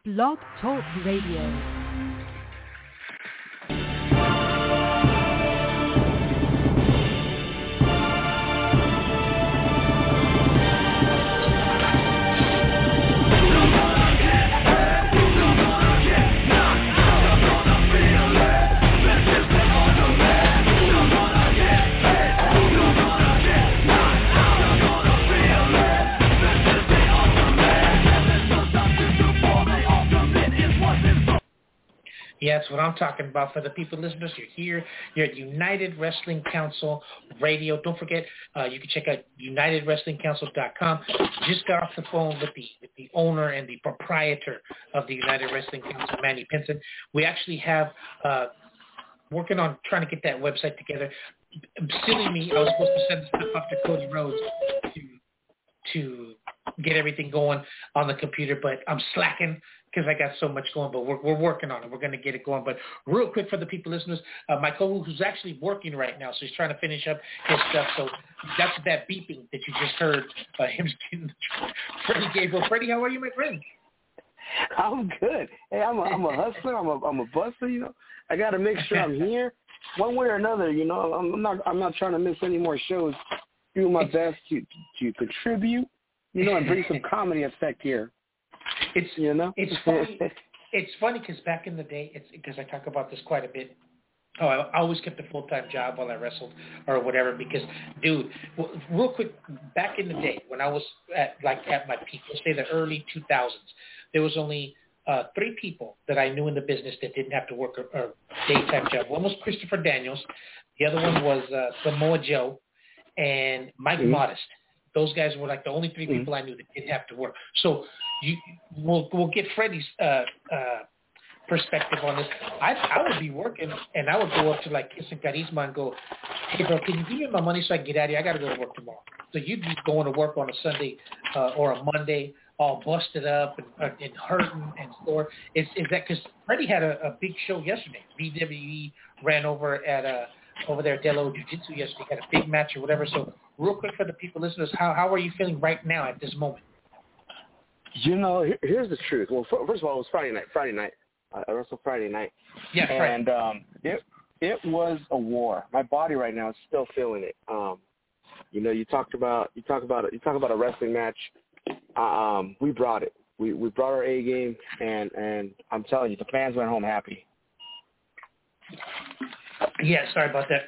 Blog Talk Radio. Yeah, that's what I'm talking about. For the people listeners, you're here. You're at United Wrestling Council Radio. Don't forget, you can check out UnitedWrestlingCouncil.com. Just got off the phone with the owner and the proprietor of the United Wrestling Council, Manny Pinson. We actually have working on trying to get that website together. Silly me, I was supposed to send stuff up to Cody Rhodes to get everything going on the computer, but I'm slacking because I got so much going, but we're working on it. We're going to get it going. But real quick for the people listeners, my co-host who's actually working right now, so he's trying to finish up his stuff. So that's that beeping that you just heard, him getting Freddie Gabriel. Freddie, how are you, my friend? I'm good. Hey, I'm a hustler. I'm a buster. You know, I got to make sure I'm here one way or another. You know, I'm not trying to miss any more shows. Doing my best to contribute, you know, and bring some comedy effect here. It's funny. It's funny because back in the day, because I talk about this quite a bit. Oh, I always kept a full-time job while I wrestled or whatever because, dude, real quick, back in the day when I was at my peak, let's say the early 2000s, there was only 3 people that I knew in the business that didn't have to work a daytime job. One was Christopher Daniels. The other one was Samoa Joe and Mike Modest. Those guys were like the only 3 people I knew that didn't have to work. So we'll get Freddie's perspective on this. I would be working, and I would go up to like Kiss and Carisma and go, hey, bro, can you give me my money so I can get out of here? I got to go to work tomorrow. So you'd be going to work on a Sunday or a Monday, all busted up and hurting and sore. Is that because Freddie had a big show yesterday? WWE ran over at over there at Delo Jiu-Jitsu yesterday, had a big match or whatever. So real quick for the people listeners, how are you feeling right now at this moment? You know, here's the truth. Well, first of all, it was Friday night. I wrestled Friday night. Yeah, and it was a war. My body right now is still feeling it. You know, you talk about a wrestling match. We brought it. We brought our A game, and I'm telling you, the fans went home happy. Yeah, sorry about that.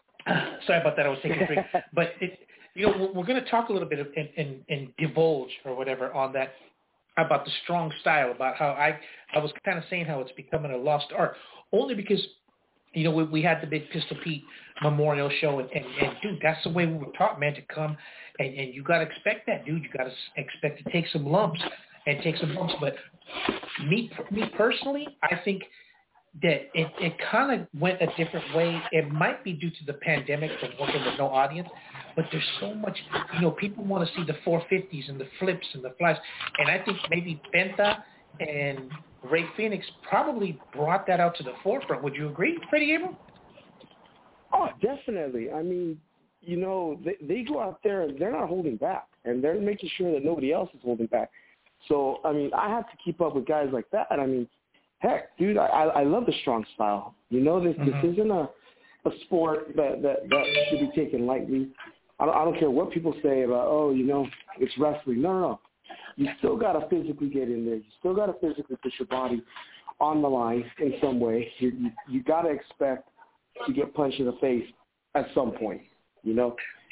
I was taking a drink. But, we're going to talk a little bit and divulge or whatever on that about the strong style, about how I was kind of saying how it's becoming a lost art, only because, we had the big Pistol Pete Memorial Show, and dude, that's the way we were taught, man, to come, and you got to expect that, dude. You got to expect to take some lumps and take some bumps. But me personally, I think that it kind of went a different way. It might be due to the pandemic from working with no audience, but there's so much, people want to see the 450s and the flips and the flies. And I think maybe Penta and Ray Phoenix probably brought that out to the forefront. Would you agree, Freddie Gabriel? Oh, definitely. I mean, they go out there and they're not holding back, and they're making sure that nobody else is holding back. So, I mean, I have to keep up with guys like that. I mean, heck, dude, I love the strong style. This isn't a sport that should be taken lightly. I don't care what people say about, it's wrestling. No. You still got to physically get in there. You still got to physically put your body on the line in some way. You got to expect to get punched in the face at some point, Yeah.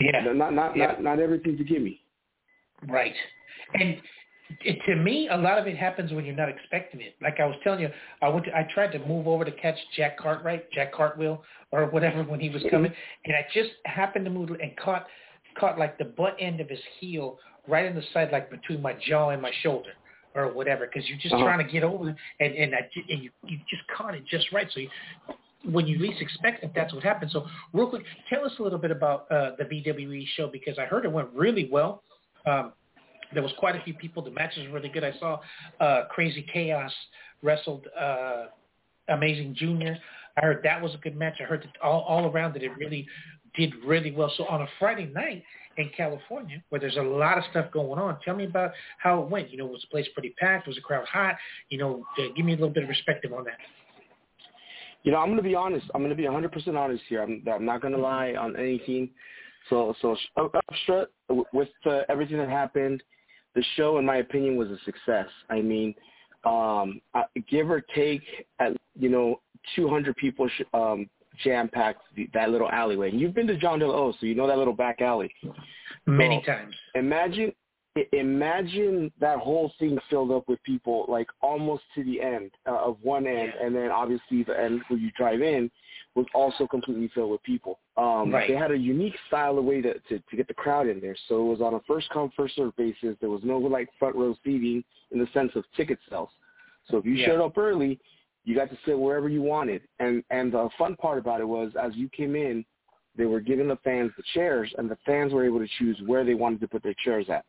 Not everything's a gimme. Right. And to me, a lot of it happens when you're not expecting it. Like I was telling you, I tried to move over to catch Jack Cartwheel or whatever when he was coming, and I just happened to move and caught like the butt end of his heel right in the side, like between my jaw and my shoulder or whatever, because you're just trying to get over it, and you just caught it just right. So when you least expect it, that's what happens. So real quick, tell us a little bit about the BWE show, because I heard it went really well. There was quite a few people. The matches were really good. I saw Crazy Chaos wrestled Amazing Junior. I heard that was a good match. I heard that all around that it really did really well. So on a Friday night, in California, where there's a lot of stuff going on. Tell me about how it went. Was the place pretty packed? Was the crowd hot? Give me a little bit of perspective on that. I'm going to be honest. I'm going to be 100% honest here. I'm not going to lie on anything. So upstrut with everything that happened, the show, in my opinion, was a success. I mean, give or take, 200 people jam-packed that little alleyway. And you've been to John De La O, so you know that little back alley. Many times. Imagine that whole thing filled up with people, like almost to the end of one end, and then obviously the end where you drive in was also completely filled with people. Right. They had a unique style of way to get the crowd in there. So it was on a first-come, first-served basis. There was no, front row seating in the sense of ticket sales. So if you showed up early, you got to sit wherever you wanted. And the fun part about it was, as you came in, they were giving the fans the chairs, and the fans were able to choose where they wanted to put their chairs at.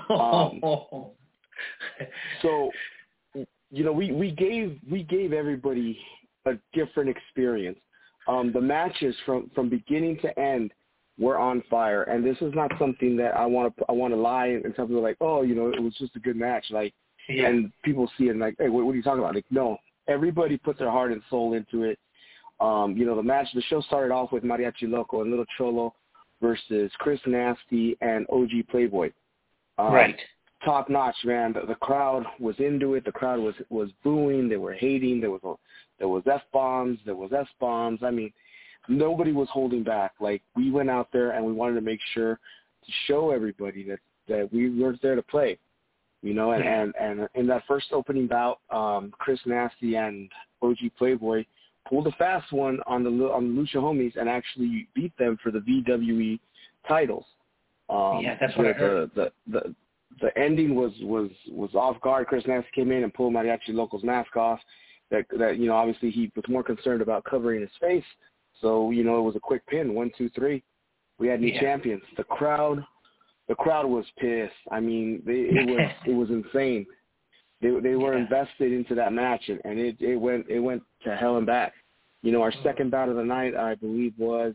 So, we gave everybody a different experience. The matches from beginning to end were on fire, and this is not something that I want to lie and tell people like, oh, it was just a good match, and people see it and like, hey, what are you talking about? Like, no, everybody put their heart and soul into it. The show started off with Mariachi Loco and Little Cholo versus Chris Nasty and OG Playboy. Right. Top notch, man. The crowd was into it. The crowd was booing. They were hating. There was F-bombs. There was S-bombs. I mean, nobody was holding back. Like, we went out there and we wanted to make sure to show everybody that we were there to play. And in that first opening bout, Chris Nasty and OG Playboy pulled a fast one on the Lucha Homies and actually beat them for the VWE titles. That's what I heard. The ending was off guard. Chris Nasty came in and pulled Mariachi Loco's mask off. That obviously he was more concerned about covering his face. So it was a quick pin, 1, 2, 3. We had new champions. The crowd was pissed. I mean, it was insane. They were invested into that match, and it went to hell and back. Our second bout of the night, I believe, was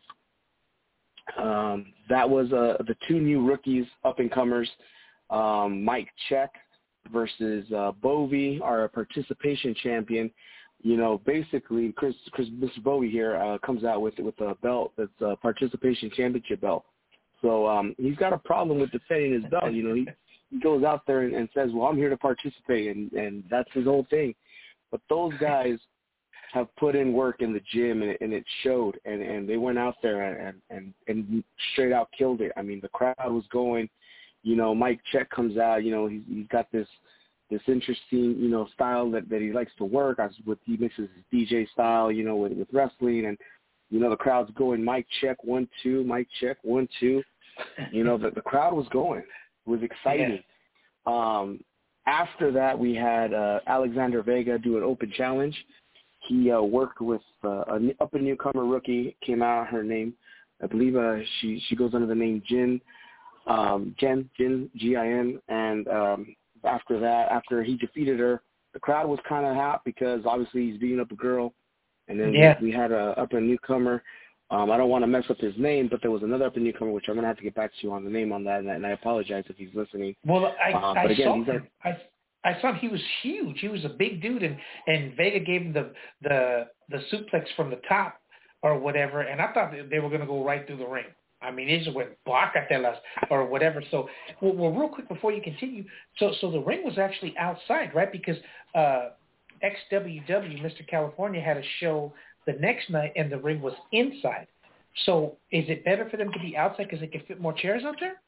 the two new rookies, up-and-comers, Mike Check versus Bovey, our participation champion. Basically, Mr. Bovey here comes out with a belt that's a participation championship belt. So he's got a problem with defending his belt. He goes out there and says, well, I'm here to participate, and that's his whole thing. But those guys have put in work in the gym, and it showed, and they went out there and straight out killed it. I mean, the crowd was going. Mike Check comes out. He's got this interesting style that he likes to work. He mixes his DJ style, with wrestling, and the crowd's going. Mike Check 1 2, Mike Check 1 2. The crowd was going. It was exciting. Yeah. After that, we had Alexander Vega do an open challenge. He worked with an up-and-newcomer rookie, came out, her name, I believe she goes under the name Jin, Gin, and after that, after he defeated her, the crowd was kind of hot because obviously he's beating up a girl, and then we had a up-and-newcomer. I don't want to mess up his name, but there was another up-and-newcomer, which I'm going to have to get back to you on the name on that, and I apologize if he's listening. Well, I saw he was huge. He was a big dude, and Vega gave him the suplex from the top or whatever, and I thought they were going to go right through the ring. I mean, they just went bacatelas or whatever. So, well, real quick before you continue, so the ring was actually outside, right? Because XWW, Mr. California, had a show the next night, and the ring was inside. So is it better for them to be outside because they can fit more chairs out there?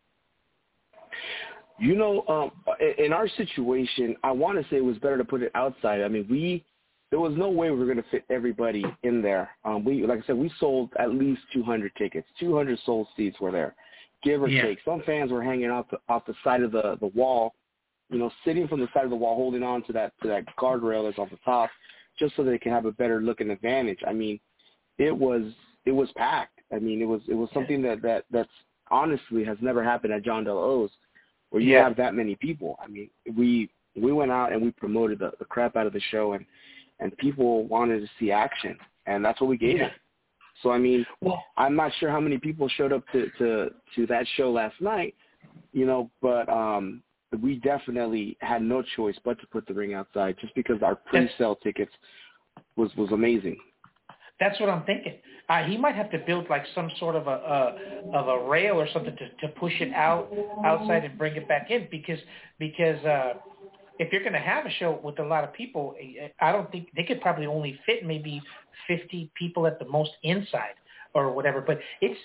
In our situation, I want to say it was better to put it outside. I mean, there was no way we were going to fit everybody in there. Like I said, we sold at least 200 tickets. 200 sold seats were there, give or take. Some fans were hanging off the side of the wall, sitting from the side of the wall, holding on to that guardrail that's on the top, just so they can have a better look and advantage. I mean, it was packed. I mean, it was something that's honestly has never happened at John De La O's, where you have that many people. I mean, we went out and we promoted the crap out of the show, and people wanted to see action, and that's what we gave them. So, I mean, Well, I'm not sure how many people showed up to that show last night, but we definitely had no choice but to put the ring outside just because our pre-sale tickets was amazing. That's what I'm thinking. He might have to build like some sort of a rail or something to push it outside and bring it back in because if you're going to have a show with a lot of people, I don't think they could probably only fit maybe 50 people at the most inside or whatever. But it's,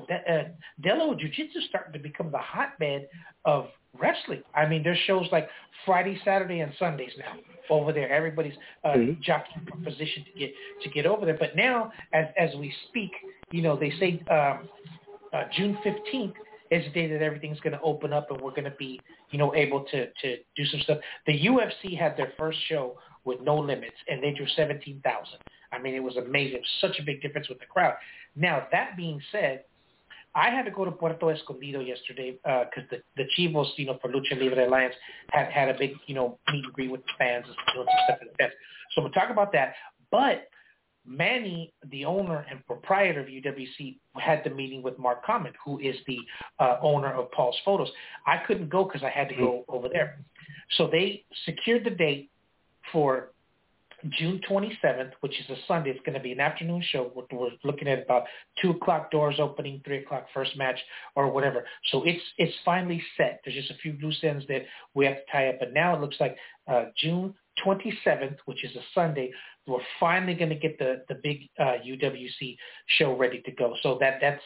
Delo Jiu-Jitsu is starting to become the hotbed of wrestling. I mean, there's shows like Friday, Saturday, and Sundays now over there. Everybody's jockeying for position to get over there. But now, as we speak, they say June 15th is the day that everything's going to open up and we're going to be, able to do some stuff. The UFC had their first show with no limits, and they drew 17,000. I mean, it was amazing. It was such a big difference with the crowd. Now, that being said, I had to go to Puerto Escondido yesterday because the Chivos, for Lucha Libre Alliance, had a big, meet and greet with the fans and doing some stuff like that. So we'll talk about that. But Manny, the owner and proprietor of UWC, had the meeting with Mark Common, who is the owner of Paul's Photos. I couldn't go because I had to go over there. So they secured the date for June 27th, which is a Sunday. It's going to be an afternoon show. We're looking at about 2 o'clock doors opening, 3 o'clock first match or whatever. So it's finally set. There's just a few loose ends that we have to tie up. But now it looks like June 27th, which is a Sunday, we're finally going to get the big UWC show ready to go. So that's,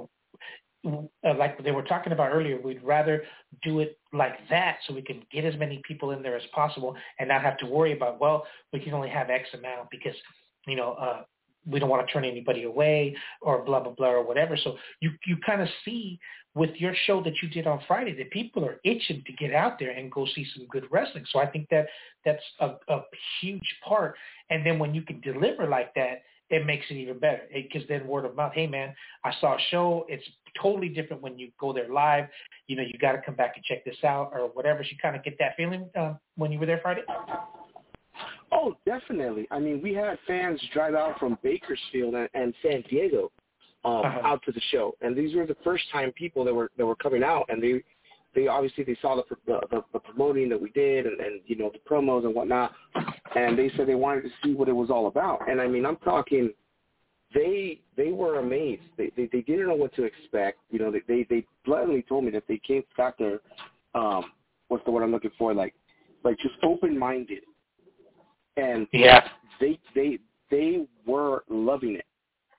like they were talking about earlier, we'd rather do it like that so we can get as many people in there as possible and not have to worry about, well, we can only have X amount because, we don't want to turn anybody away or blah, blah, blah, or whatever. So you kind of see with your show that you did on Friday that people are itching to get out there and go see some good wrestling. So I think that's a huge part. And then when you can deliver like that, it makes it even better because then word of mouth, hey, man, I saw a show. It's totally different when you go there live. You got to come back and check this out or whatever. So you kind of get that feeling when you were there Friday? Oh, definitely. I mean, we had fans drive out from Bakersfield and San Diego out to the show, and these were the first-time people that were coming out, and they obviously they saw the promoting that we did and the promos and whatnot, and they said they wanted to see what it was all about. And I mean, I'm talking, they were amazed. They didn't know what to expect. They bluntly told me that they got there. What's the word I'm looking for? Like just open-minded, and yeah, they were loving it.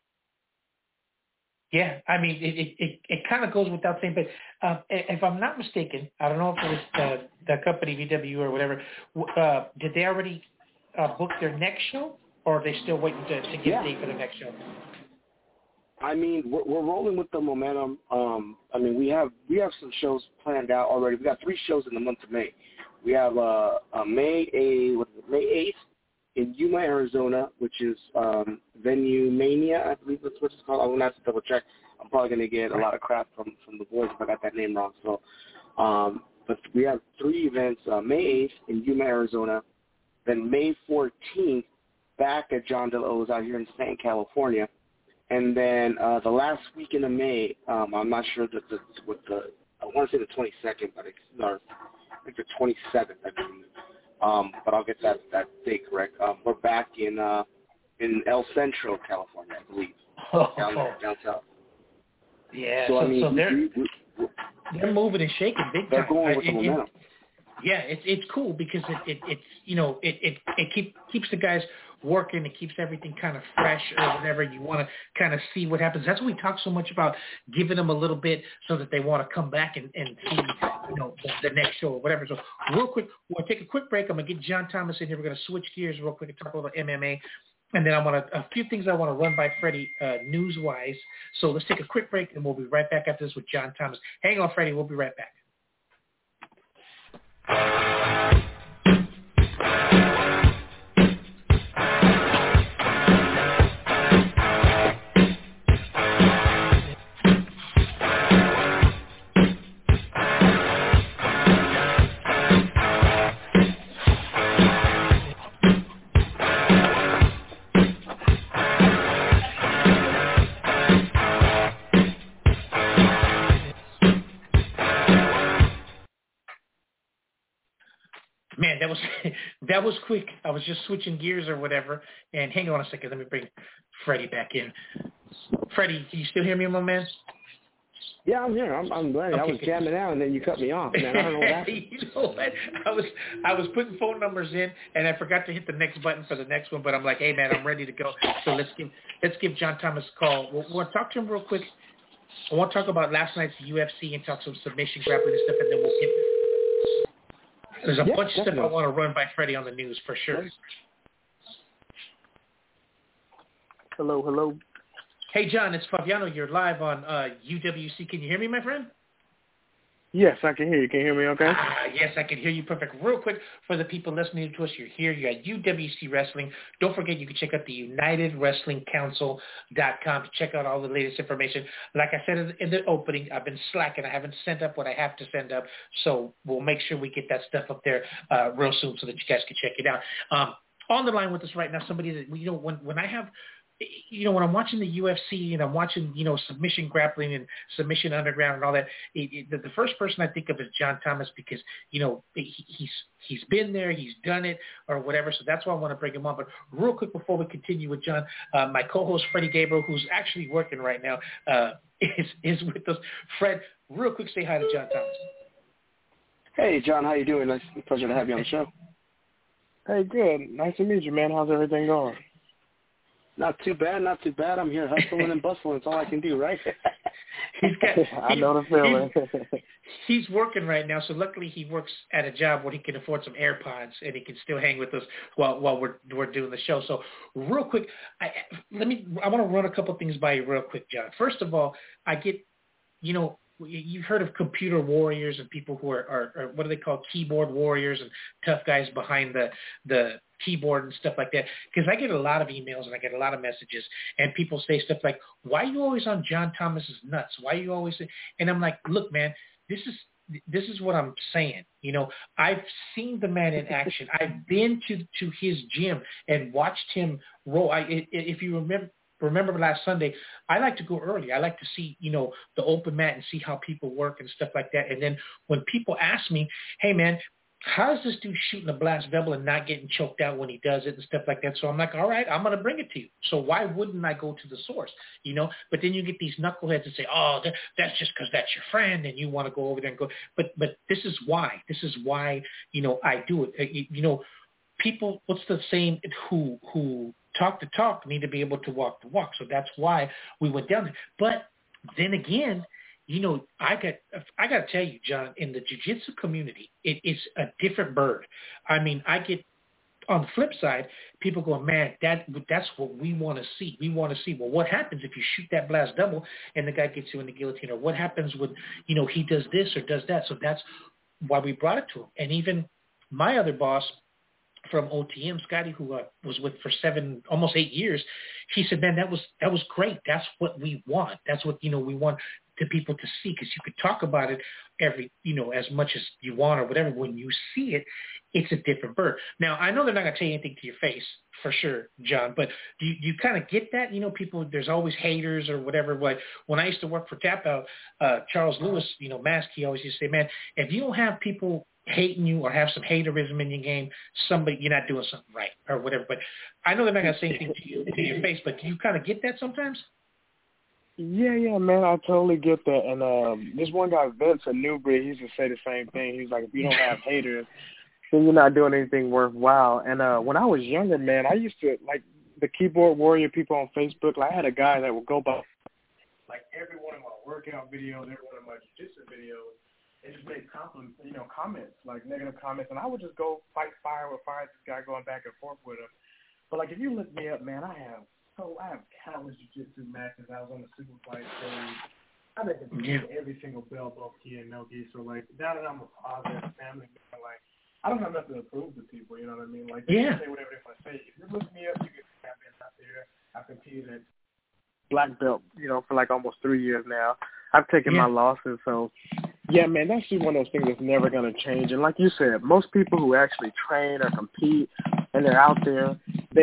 Yeah, I mean, it kind of goes without saying, but if I'm not mistaken, I don't know if it was the company VW or whatever, did they already book their next show, or are they still waiting to get a date for the next show? I mean, we're rolling with the momentum. I mean, we have some shows planned out already. We got 3 shows in the month of May. We have May 8th in Yuma, Arizona, which is Venue Mania, I believe that's what it's called. I'm going to have to double check. I'm probably going to get a lot of crap from the boys if I got that name wrong. So, but we have 3 events, May 8th in Yuma, Arizona, then May 14th back at John DeLo's out here in Stanton, California, and then the last weekend of May, I'm not sure I want to say the 22nd, but I think the 27th, I believe. But I'll get that date correct. We're back in El Centro, California, I believe, down south. Yeah, so I mean, so they're moving and shaking big time. They're going with the momentum. Yeah, it's cool because it keeps the guys working. It keeps everything kind of fresh or whatever. You want to kind of see what happens. That's why we talk so much about giving them a little bit so that they want to come back and see the next show or whatever. So real quick, we'll take a quick break. I'm going to get John Thomas in here. We're going to switch gears real quick and talk a little MMA. And then a few things I want to run by Freddie news-wise. So let's take a quick break, and we'll be right back after this with John Thomas. Hang on, Freddie. We'll be right back. that was quick. I was just switching gears or whatever. And hang on a second. Let me bring Freddie back in. Freddie, can you still hear me, my man? Yeah, I'm here. I'm ready. Okay. I was jamming out, and then you cut me off, man. I don't know what happened. You know what? I was putting phone numbers in, and I forgot to hit the next button for the next one. But I'm like, hey, man, I'm ready to go. So let's give John Thomas a call. We'll talk to him real quick. I want to talk about last night's UFC and talk some submission grappling and stuff, and then we'll get. There's a bunch of stuff I want to run by Freddie on the news for sure. Hello. Hey, John, it's Fabiano. You're live on UWC. Can you hear me, my friend? Yes, I can hear you. Can you hear me okay? Yes, I can hear you perfect. Real quick, for the people listening to us, you're here. You're at UWC Wrestling. Don't forget, you can check out the UnitedWrestlingCouncil.com to check out all the latest information. Like I said in the opening, I've been slacking. I haven't sent up what I have to send up, so we'll make sure we get that stuff up there real soon so that you guys can check it out. On the line with us right now, somebody that, when I have – when I'm watching the UFC and I'm watching, submission grappling and submission underground and all that, the first person I think of is John Thomas because, he's been there, he's done it or whatever. So that's why I want to bring him on. But real quick before we continue with John, my co-host Freddie Gabriel, who's actually working right now, is with us. Fred, real quick, say hi to John Thomas. Hey, John, how you doing? It's a pleasure to have you on the show. Hey, good. Nice to meet you, man. How's everything going? Not too bad. I'm here hustling and bustling. It's all I can do, right? I know the feeling. He's working right now, so luckily he works at a job where he can afford some AirPods and he can still hang with us while we're doing the show. So real quick, I want to run a couple things by you real quick, John. First of all, I get, you've heard of computer warriors and people who are what do they call, keyboard warriors and tough guys behind the keyboard and stuff like that, because I get a lot of emails and I get a lot of messages and people say stuff like, why are you always on John Thomas's nuts? Why are you always? And I'm like, look, man, this is what I'm saying. I've seen the man in action. I've been to his gym and watched him roll. If you remember last Sunday, I like to go early. I like to see, the open mat and see how people work and stuff like that. And then when people ask me, hey, man, how is this dude shooting a blast double and not getting choked out when he does it and stuff like that? So I'm like, all right, I'm going to bring it to you. So why wouldn't I go to the source, But then you get these knuckleheads that say, oh, that's just because that's your friend and you want to go over there and go. But this is why. This is why, I do it. People, what's the saying, who talk the talk need to be able to walk the walk. So that's why we went down there. But then again, I got to tell you, John, in the jiu-jitsu community, it is a different bird. I mean, I get, on the flip side, people go, man, that's what we want to see. We want to see, well, what happens if you shoot that blast double and the guy gets you in the guillotine? Or what happens when, he does this or does that? So that's why we brought it to him. And even my other boss from OTM, Scotty, who was with for almost 8 years, he said, man, that was great. That's what we want. That's what, we want to people to see, because you could talk about it as much as you want or whatever. When you see it, it's a different bird. Now, I know they're not going to tell you anything to your face for sure, John, but do you kind of get that? People, there's always haters or whatever. Like when I used to work for Tap Out, Charles Lewis, Mask, he always used to say, man, if you don't have people hating you or have some haterism in your game, you're not doing something right or whatever. But I know they're not going to say anything to your face, but do you kind of get that sometimes? Yeah, man, I totally get that. And this one guy, Vince at Newbury, he used to say the same thing. He's like, if you don't have haters, then you're not doing anything worthwhile. And when I was younger, man, I used to, like, the keyboard warrior people on Facebook, like, I had a guy that would go by, like, every one of my workout videos, every one of my jiu-jitsu videos, and just make comments, like negative comments. And I would just go fight fire with this guy going back and forth with him. But, like, if you look me up, man, I have countless jiu-jitsu matches. I was on the super fight stage. I've been every single belt, both gi and no gi. So, like, now that I'm a father and a family man, like, I don't have nothing to prove to people, you know what I mean? Like, they can say whatever they want to say. If you look me up, you can see I've been out there. I've competed at black belt, for like almost 3 years now. I've taken my losses. So, yeah, man, that's just one of those things that's never going to change. And like you said, most people who actually train or compete and they're out there,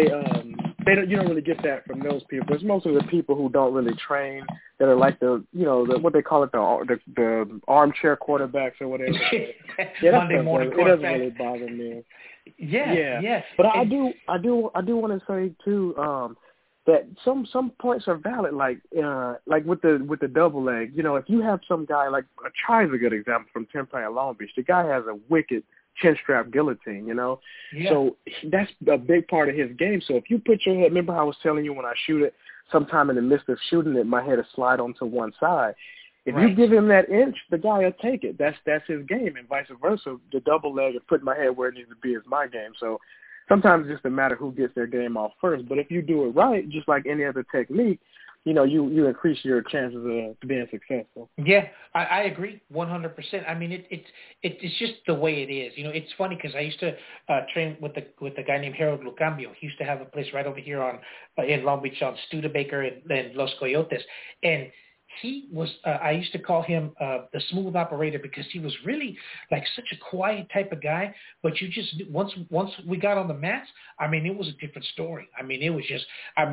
you don't really get that from those people. It's mostly the people who don't really train that are like what they call it, the armchair quarterbacks or whatever. Yeah, Monday morning it doesn't really bother me. Yeah. But I do want to say too that some points are valid. Like with the double leg. You know, if you have some guy like Chai is a good example from Tempe and Long Beach. The guy has a wicked chin strap guillotine. You know, so that's a big part of his game. So if you put your head, remember how I was telling you when I shoot it, sometime in the midst of shooting it, my head will slide onto one side. If you give him that inch, the guy will take it. That's his game, and vice versa. The double leg and putting my head where it needs to be is my game. So sometimes it's just a matter who gets their game off first. But if you do it right, just like any other technique, you know, you increase your chances of being successful. Yeah, I agree 100%. I mean, it's just the way it is. You know, it's funny because I used to train with a guy named Harold Lucambio. He used to have a place right over here in Long Beach on Studebaker and Los Coyotes, and he was, I used to call him the smooth operator because he was really like such a quiet type of guy. But you just, once we got on the mats, I mean, it was a different story. I mean, it was just,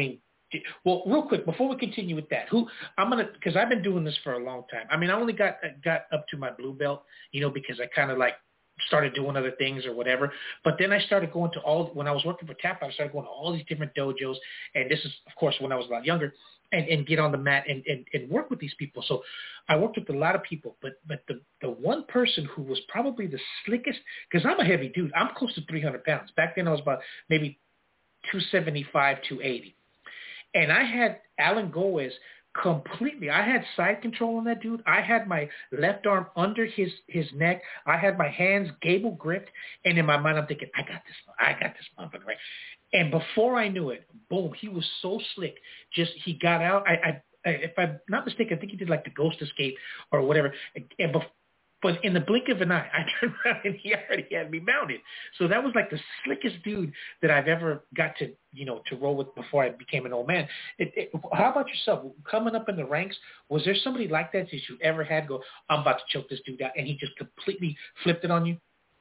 well, real quick, before we continue with that, because I've been doing this for a long time. I mean, I only got up to my blue belt, you know, because I kind of like started doing other things or whatever. But then I started going to when I was working for TAP, I started going to all these different dojos. And this is, of course, when I was a lot younger. And get on the mat and work with these people. So I worked with a lot of people, but the one person who was probably the slickest, because I'm a heavy dude. I'm close to 300 pounds. Back then I was about maybe 275, 280. And I had Alan Goes completely. I had side control on that dude. I had my left arm under his neck. I had my hands gable gripped. And in my mind, I'm thinking, I got this motherfucker, right? And before I knew it, boom, he was so slick. Just, he got out. If I'm not mistaken, I think he did like the ghost escape or whatever. But in the blink of an eye, I turned around and he already had me mounted. So that was like the slickest dude that I've ever got to, you know, to roll with before I became an old man. How about yourself? Coming up in the ranks, was there somebody like that you ever had go, I'm about to choke this dude out, and he just completely flipped it on you?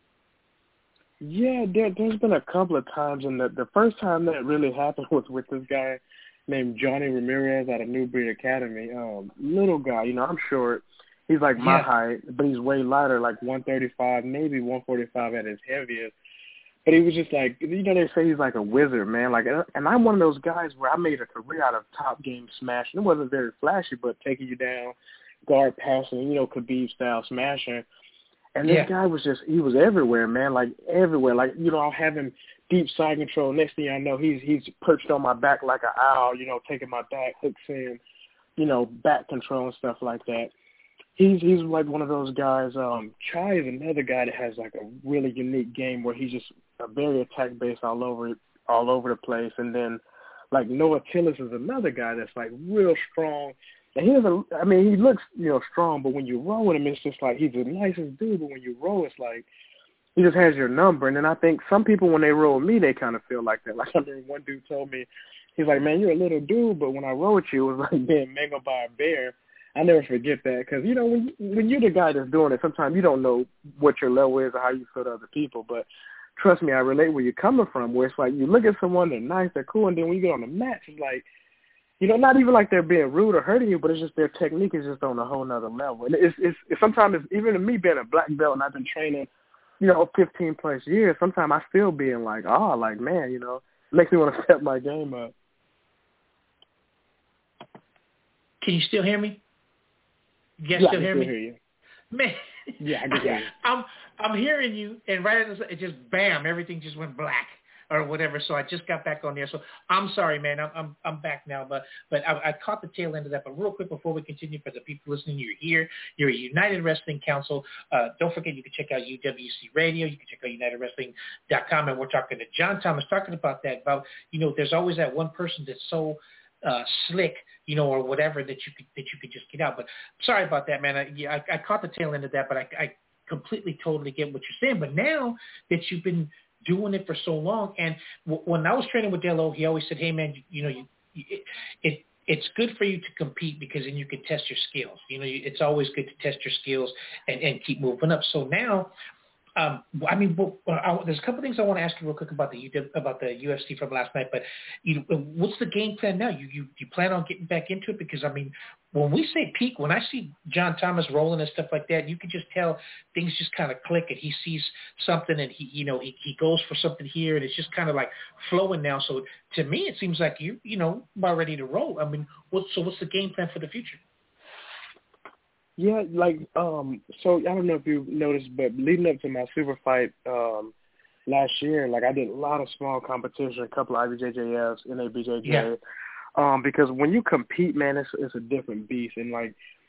Yeah, there's been a couple of times, and the first time that really happened was with this guy named Johnny Ramirez out of New Breed Academy. Little guy, you know, I'm short. He's like my height, but he's way lighter, like 135, maybe 145 at his heaviest. But he was just like, you know, they say he's like a wizard, man. Like, and I'm one of those guys where I made a career out of top game smashing. It wasn't very flashy, but taking you down, guard passing, you know, Khabib style smashing. And this guy was just, he was everywhere, man, like everywhere. Like, you know, I'll have him deep side control. Next thing I know, he's perched on my back like an owl, you know, taking my back, hooks in, you know, back control and stuff like that. He's like one of those guys. Chai is another guy that has like a really unique game where he's just a very attack-based all over the place. And then like Noah Tillis is another guy that's like real strong. And he looks, you know, strong, but when you roll with him, it's just like he's the nicest dude. But when you roll, it's like he just has your number. And then I think some people, when they roll with me, they kind of feel like that. Like I remember one dude told me, he's like, man, you're a little dude, but when I roll with you, it was like being mangled by a bear. I never forget that because, you know, when you're the guy that's doing it, sometimes you don't know what your level is or how you feel to other people. But trust me, I relate where you're coming from, where it's like you look at someone, they're nice, they're cool, and then when you get on the match, it's like, you know, not even like they're being rude or hurting you, but it's just their technique is just on a whole nother level. And it's sometimes, even me being a black belt and I've been training, you know, 15-plus years, sometimes I still being like, like, man, you know, it makes me want to step my game up. Can you still hear me? You yeah, still hear me? Hear you. Man, yeah, I can hear you. I'm hearing you, and right as it just bam, everything just went black or whatever. So I just got back on there. So I'm sorry, man. I'm back now, but I caught the tail end of that. But real quick before we continue, for the people listening, you're here. You're a United Wrestling Council. Don't forget, you can check out UWC Radio. You can check out UnitedWrestling.com, and we're talking to John Thomas, talking about that. About, you know, there's always that one person that's so slick, you know, or whatever that you could just get out. But sorry about that, man. I caught the tail end of that, but I completely, totally get what you're saying. But now that you've been doing it for so long, and when I was training with Delo, he always said, hey, man, you know, it's good for you to compete because then you can test your skills. You know, it's always good to test your skills and keep moving up. So now there's a couple things I want to ask you real quick about the UFC from last night. But what's the game plan now? You plan on getting back into it? Because I mean, when we say peak, when I see John Thomas rolling and stuff like that, you can just tell things just kind of click, and he sees something, and he goes for something here, and it's just kind of like flowing now. So to me, it seems like you about ready to roll. I mean, what's the game plan for the future? Yeah, so I don't know if you noticed, but leading up to my super fight last year, I did a lot of small competition, a couple of IBJJFs, NABJJ, because when you compete, man, it's a different beast, and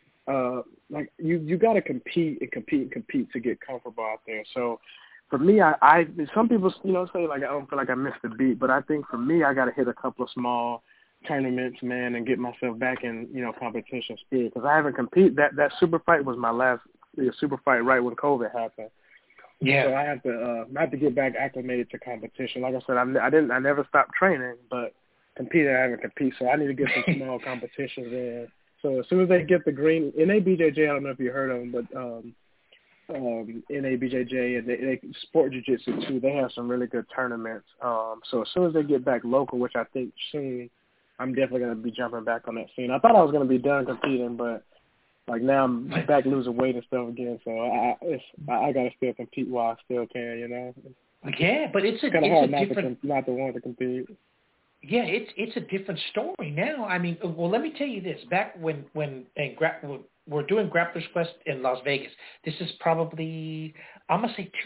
you got to compete to get comfortable out there. So for me, I some people say I don't feel like I missed a beat, but I think for me, I got to hit a couple of small tournaments, man, and get myself back in competition spirit, because I haven't competed. That super fight was my last super fight right when COVID happened. Yeah. So I have to get back acclimated to competition. Like I said, I never stopped training, but competing I haven't competed. So I need to get some small competitions in. So as soon as they get the green, NABJJ, I don't know if you heard of them, but NABJJ and they Sport Jiu-Jitsu too. They have some really good tournaments. So as soon as they get back local, which I think soon, I'm definitely going to be jumping back on that scene. I thought I was going to be done competing, but now I'm back losing weight and stuff again. So I got to still compete while I still can, Yeah, but it's kind of hard not to want to compete. Yeah, it's a different story now. I mean, well, let me tell you this. Back when we're doing Grappler's Quest in Las Vegas, this is probably, I'm going to say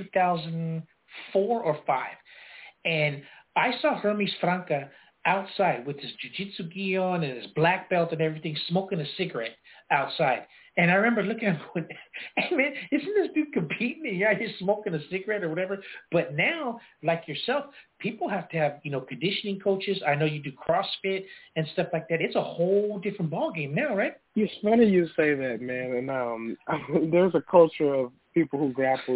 2004 or 5. And I saw Hermes Franca outside with his jiu-jitsu gi on and his black belt and everything, smoking a cigarette outside. And I remember looking at him going, hey, man, isn't this dude competing? And yeah, he's smoking a cigarette or whatever. But now, like yourself, people have to have, conditioning coaches. I know you do CrossFit and stuff like that. It's a whole different ballgame now, right? It's funny you say that, man. And there's a culture of people who grapple,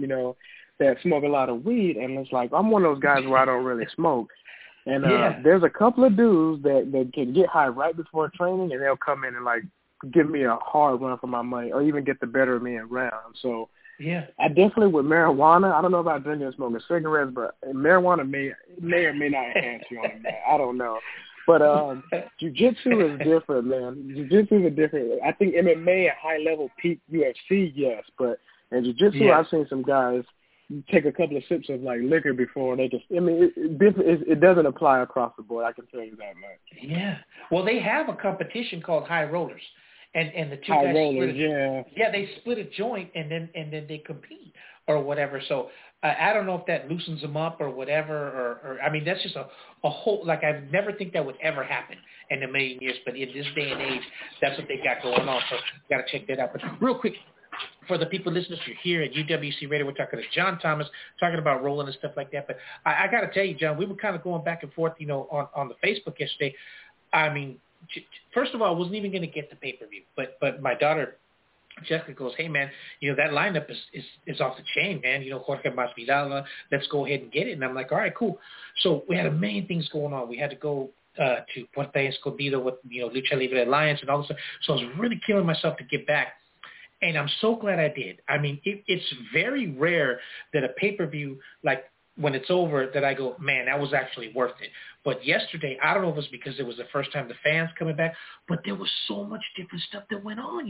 that smoke a lot of weed. And it's like, I'm one of those guys where I don't really smoke. And there's a couple of dudes that can get high right before training, and they'll come in and give me a hard run for my money, or even get the better of me in rounds. So yeah, I definitely with marijuana. I don't know about drinking and smoking cigarettes, but marijuana may or may not enhance you on that. I don't know. But jiu-jitsu is different, man. Jiu-jitsu is different. I think MMA at high level peak UFC, yes, but in jiu-jitsu, I've seen some guys take a couple of sips of liquor before they just. I mean, it doesn't apply across the board. I can tell you that much. Yeah. Well, they have a competition called High Rollers, and the two High guys Rollers, they split a joint and then they compete or whatever. So I don't know if that loosens them up or whatever. Or I mean, that's just a whole. I never think that would ever happen in a million years. But in this day and age, that's what they got going on. So got to check that out. But real quick, for the people listeners, you're here at UWC Radio. We're talking to John Thomas, talking about rolling and stuff like that. But I got to tell you, John, we were kind of going back and forth, on the Facebook yesterday. I mean, first of all, I wasn't even going to get the pay-per-view. But my daughter, Jessica, goes, hey, man, that lineup is off the chain, man. Jorge Masvidal, let's go ahead and get it. And I'm like, all right, cool. So we had a million things going on. We had to go to Puerto Escondido with, Lucha Libre Alliance and all this stuff. So I was really killing myself to get back. And I'm so glad I did. I mean, it's very rare that a pay-per-view, when it's over, that I go, man, that was actually worth it. But yesterday, I don't know if it was because it was the first time the fans coming back, but there was so much different stuff that went on,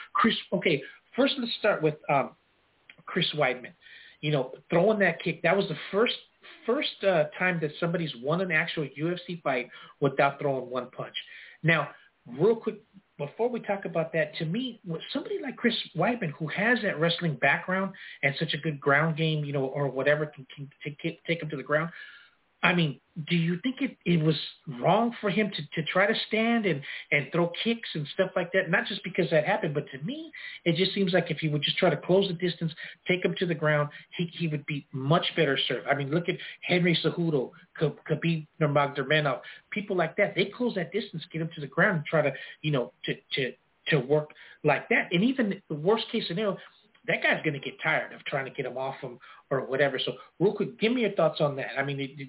First, let's start with Chris Weidman. Throwing that kick. That was the first time that somebody's won an actual UFC fight without throwing one punch. Now, real quick, before we talk about that, to me, somebody like Chris Weidman, who has that wrestling background and such a good ground game, or whatever, can take him to the ground. I mean, do you think it was wrong for him to try to stand and throw kicks and stuff like that? Not just because that happened, but to me, it just seems like if he would just try to close the distance, take him to the ground, he would be much better served. I mean, look at Henry Cejudo, Khabib Nurmagomedov, people like that. They close that distance, get him to the ground, and try to to work like that. And even the worst case scenario, that guy's going to get tired of trying to get him off him or whatever. So real quick, give me your thoughts on that. I mean,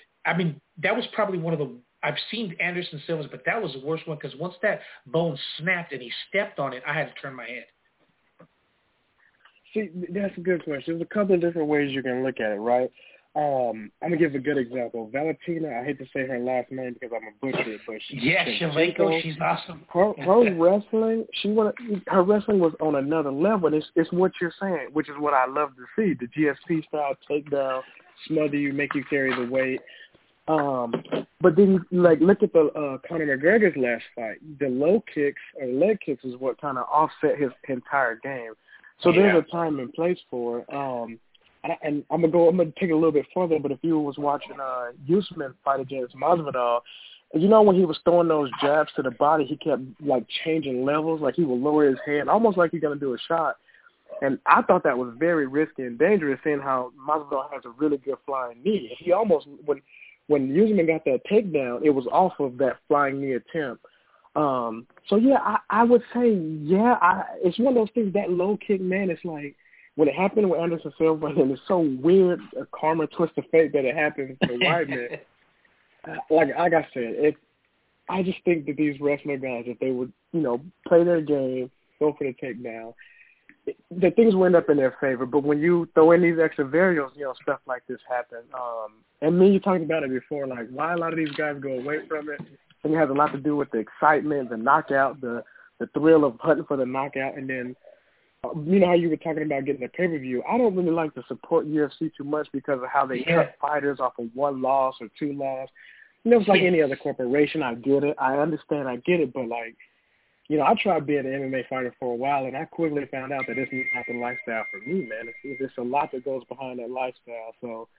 that was probably one of the – I've seen Anderson Silva's, but that was the worst one because once that bone snapped and he stepped on it, I had to turn my head. See, that's a good question. There's a couple of different ways you can look at it, right? I'm gonna give a good example. Valentina, I hate to say her last name because I'm a butcher, but Shevchenko, she's awesome. Her wrestling, her wrestling was on another level. It's what you're saying, which is what I love to see. The GSP style takedown, smother you, make you carry the weight. But then, like, look at the Conor McGregor's last fight. The low kicks or leg kicks is what kind of offset his entire game. So there's a time and place for it. And I'm gonna take it a little bit further. But if you was watching Usman fight against Masvidal, you know when he was throwing those jabs to the body, he kept like changing levels. Like he would lower his head, almost like he's gonna do a shot. And I thought that was very risky and dangerous, seeing how Masvidal has a really good flying knee. He almost when Usman got that takedown, it was off of that flying knee attempt. So yeah, I would say it's one of those things. That low kick, man, it's like. When it happened with Anderson Silva, and it's so weird, a karma twist of fate that it happened to Weidman. like I said, I just think that these wrestler guys, if they would, play their game, go for the takedown, the things will end up in their favor. But when you throw in these extra variables, stuff like this happen. And me, you talked about it before, like why a lot of these guys go away from it. I think it has a lot to do with the excitement, the knockout, the thrill of hunting for the knockout, and then. You know how you were talking about getting a pay-per-view. I don't really like to support UFC too much because of how they cut fighters off of one loss or two losses. It's like any other corporation. I get it. I understand. I get it. But, I tried being an MMA fighter for a while, and I quickly found out that this is not the lifestyle for me, man. It's a lot that goes behind that lifestyle. So,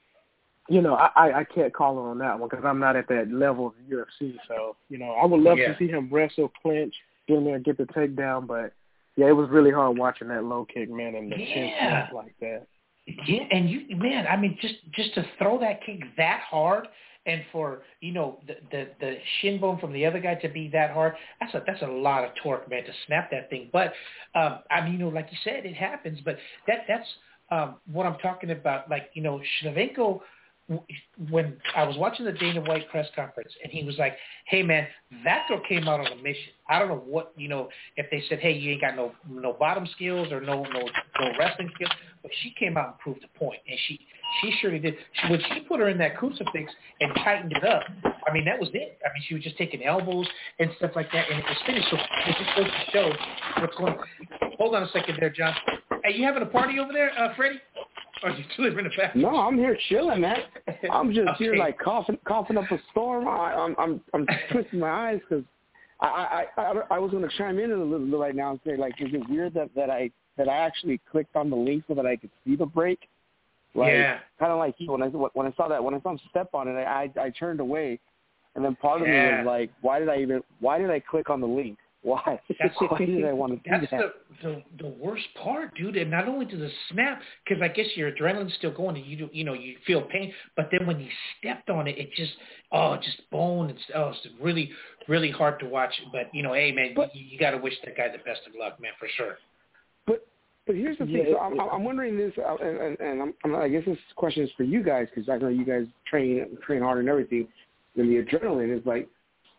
I can't call it on that one because I'm not at that level of UFC. So, I would love to see him wrestle, clinch, get in there and get the takedown, but yeah, it was really hard watching that low kick, man, and the chin slap like that. Yeah, and just to throw that kick that hard, and for the shin bone from the other guy to be that hard, that's a lot of torque, man, to snap that thing. But like you said, it happens. But that's what I'm talking about. Like Shevchenko. When I was watching the Dana White press conference, and he was like, "Hey man, that girl came out on a mission. I don't know what if they said, hey, you ain't got no bottom skills or no wrestling skills, but she came out and proved a point, and she surely did. When she put her in that crucifix and tightened it up, I mean that was it. I mean she was just taking elbows and stuff like that, and it was finished. So it just goes to show what's going on. Hold on a second there, John. Hey, you having a party over there, Freddie? Or are you delivering the package? No, I'm here chilling, man. I'm just here like coughing up a storm. I'm twisting my eyes because I was going to chime in a little bit right now and say, like, is it weird that I actually clicked on the link so that I could see the break? Like, kind of like you when I saw him step on it, I turned away, and then part of me was like, why did I click on the link? Why? Why did I want to do that? That's the worst part, dude. And not only does it snap, because I guess your adrenaline's still going, and you feel pain. But then when you stepped on it, it just bone. It's really really hard to watch. But hey man, you got to wish that guy the best of luck, man, for sure. But here's the thing. So I'm wondering this, and I guess this question is for you guys because I know you guys train hard and everything, and the adrenaline is like.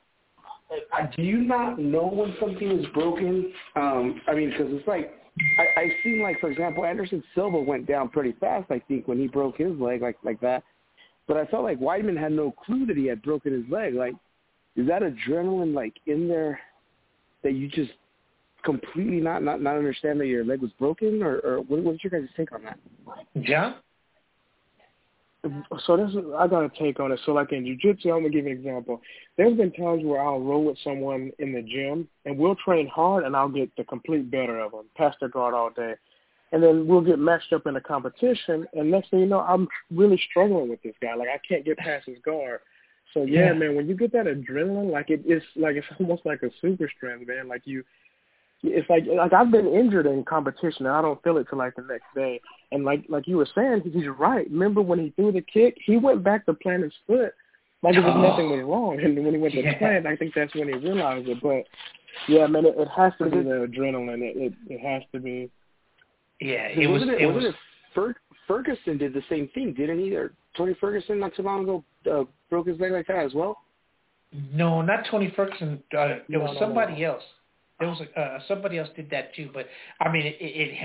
Do you not know when something is broken? Because it's like I've seen, like, for example, Anderson Silva went down pretty fast, I think, when he broke his leg like that. But I felt like Weidman had no clue that he had broken his leg. Like, is that adrenaline, like, in there that you just completely not understand that your leg was broken? Or what's your guys' take on that? John? So I got a take on it. So like in jiu-jitsu, I'm going to give you an example. There's been times where I'll roll with someone in the gym, and we'll train hard, and I'll get the complete better of them, pass their guard all day. And then we'll get matched up in a competition, and next thing you know, I'm really struggling with this guy. Like, I can't get past his guard. So, yeah, man, when you get that adrenaline, it's almost like a super strength, man. Like, it's like I've been injured in competition, and I don't feel it till like the next day. And like you were saying, he's right. Remember when he threw the kick, he went back to plant his foot like as if nothing was wrong. And when he went to plant, I think that's when he realized it. But yeah, man, it has to be the adrenaline. It has to be. Yeah, it was. Ferguson did the same thing, didn't he? Or Tony Ferguson not too long ago broke his leg like that as well. No, not Tony Ferguson. It was somebody else. There was somebody else did that too, but I mean,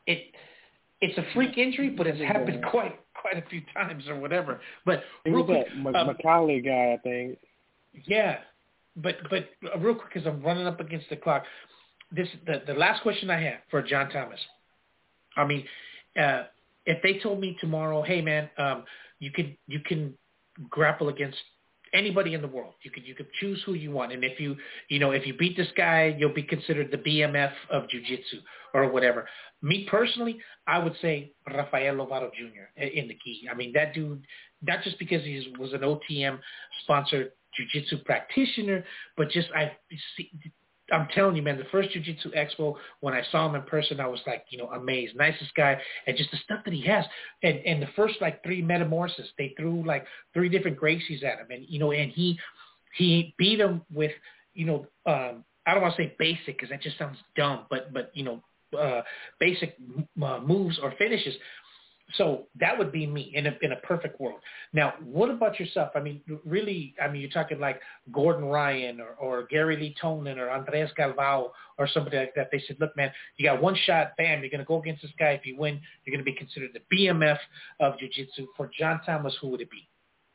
it's a freak injury, but it's happened quite a few times or whatever. But it real was quick, that McCauley guy, I think. Yeah, but real quick, because I'm running up against the clock. The last question I have for John Thomas. I mean, if they told me tomorrow, hey man, you can grapple against anybody in the world. You could choose who you want, and if you beat this guy, you'll be considered the BMF of jiu-jitsu or whatever. Me personally, I would say Rafael Lovato Jr. in the gi. I mean, that dude, not just because he was an OTM sponsored jiu-jitsu practitioner, but just I'm telling you, man, the first Jiu-Jitsu Expo, when I saw him in person, I was like, amazed. Nicest guy. And just the stuff that he has. And the first, 3 Metamorphoses, they threw, 3 different Gracies at him. And, and he beat him with, I don't want to say basic because that just sounds dumb, but basic moves or finishes. So that would be me in a perfect world. Now, what about yourself? I mean, really, you're talking like Gordon Ryan or Gary Lee Tonin or Andres Galvao or somebody like that. They said, look, man, you got one shot, bam, you're going to go against this guy. If you win, you're going to be considered the BMF of jiu-jitsu. For John Thomas, who would it be?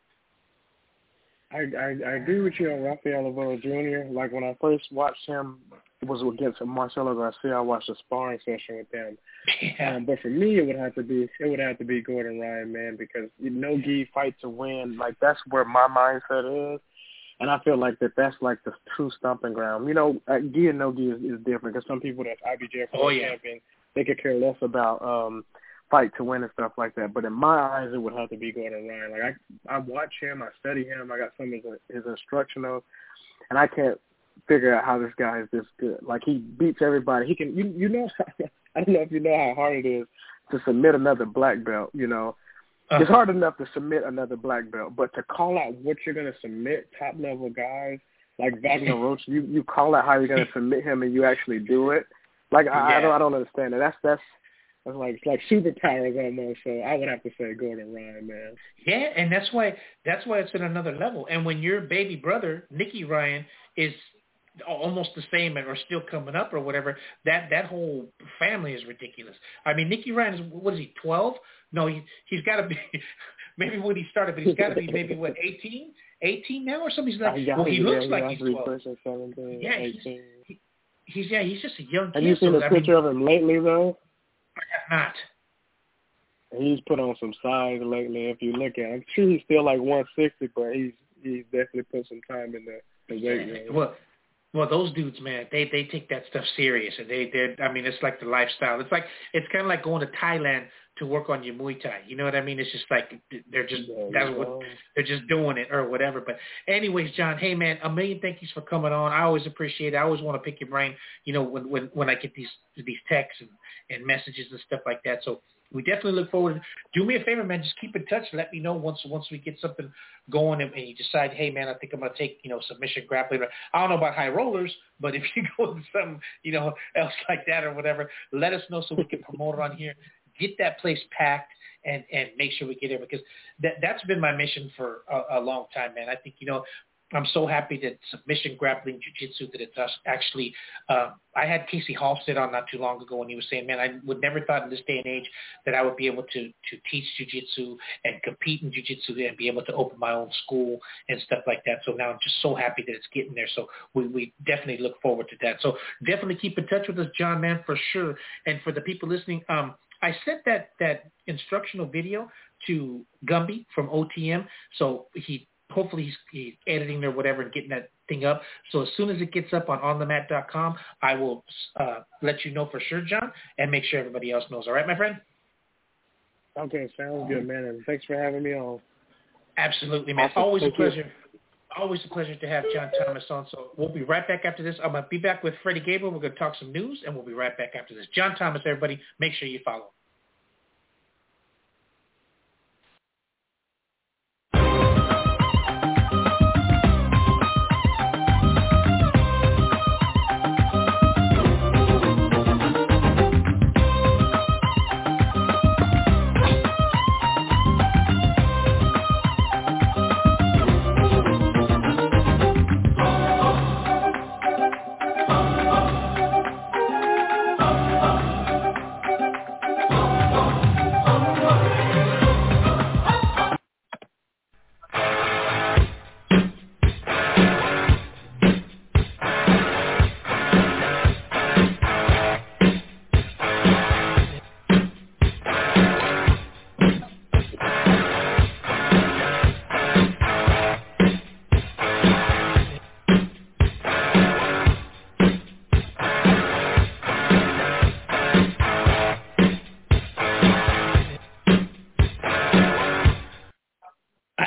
I agree with you on Rafael Lovato Jr. Like when I first watched him, it was against Marcelo Garcia. I watched a sparring session with him. Yeah. But for me, it would have to be Gordon Ryan, man, because no gi fight to win. Like that's where my mindset is, and I feel like that's like the true stomping ground. Gi and no gi is different because some people that's IBJJF champion, they could care less about fight to win and stuff like that. But in my eyes, it would have to be Gordon Ryan. Like I watch him, I study him, I got some of his instructionals, and I can't figure out how this guy is this good. Like he beats everybody. He can, I don't know if you know how hard it is to submit another black belt. It's hard enough to submit another black belt, but to call out what you're going to submit top level guys like Wagner Roach, you call out how you're going to submit him and you actually do it. Like I don't understand it. That's like superpowers almost. So I would have to say Gordon Ryan, man. Yeah, and that's why it's at another level. And when your baby brother Nicky Ryan is almost the same or still coming up or whatever, that whole family is ridiculous. I mean, Nicky Ryan is, what is he, 12? No, he's got to be, maybe when he started, but he's got to be maybe, 18 now or something? He's like, he looks like he's 12. 17, yeah, 18. He's just a young kid. Have you seen a picture of him lately, though? I have not. He's put on some size lately, if you look at him. I'm sure he's still like 160, but he's definitely put some time in the weight room. Well, those dudes, man, they take that stuff serious, and it's like the lifestyle. It's kind of like going to Thailand to work on your Muay Thai. You know what I mean? It's just like they're just they're just doing it or whatever. But anyways, John, hey man, a million thank yous for coming on. I always appreciate it. I always want to pick your brain. When I get these texts and messages and stuff like that. So we definitely look forward. Do me a favor, man. Just keep in touch. Let me know once we get something going and you decide, hey, man, I think I'm going to take, submission grappling. I don't know about high rollers, but if you go to something, else like that or whatever, let us know so we can promote it on here. Get that place packed and make sure we get it because that's been my mission for a long time, man. I think, I'm so happy that submission grappling jiu-jitsu that it's actually I had Casey Halstead on not too long ago and he was saying, man, I would never thought in this day and age that I would be able to teach jiu-jitsu and compete in jiu-jitsu and be able to open my own school and stuff like that. So now I'm just so happy that it's getting there. So we definitely look forward to that. So definitely keep in touch with us, John, man, for sure. And for the people listening, I sent that instructional video to Gumby from OTM. So hopefully he's editing or whatever and getting that thing up. So as soon as it gets up on onthemat.com, I will let you know for sure, John, and make sure everybody else knows. All right, my friend? Okay, sounds good, man. And thanks for having me on. Absolutely, man. Awesome. Always a pleasure. Always a pleasure to have John Thomas on. So we'll be right back after this. I'm going to be back with Freddie Gabriel. We're going to talk some news, and we'll be right back after this. John Thomas, everybody, make sure you follow.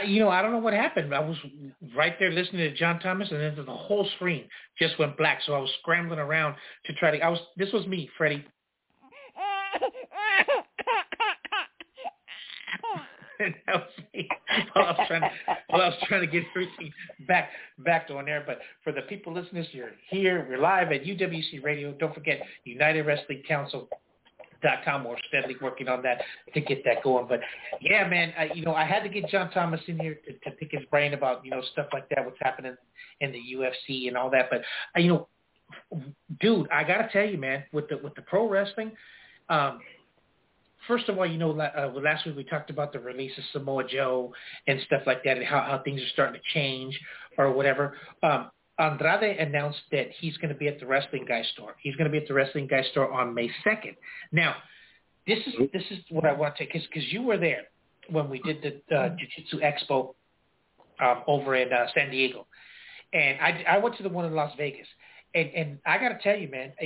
I don't know what happened. I was right there listening to John Thomas, and then the whole screen just went black. So I was scrambling around to try to. This was me, Freddie. And that was me. While I was trying to get everything back on there. But for the people listeners, you're here. We're live at UWC Radio. Don't forget United Wrestling Council.com. We're steadily working on that to get that going. But yeah, man, I had to get John Thomas in here to pick his brain about stuff like that, what's happening in the UFC and all that. But dude, I gotta tell you, man, with the pro wrestling. First of all, last week we talked about the release of Samoa Joe and stuff like that, and how things are starting to change or whatever. Andrade announced that he's going to be at the Wrestling Guy store. He's going to be at the Wrestling Guy store on May 2nd. Now, this is what I want to take, because you were there when we did the Jiu-Jitsu Expo over in San Diego, and I went to the one in Las Vegas, and I got to tell you, man,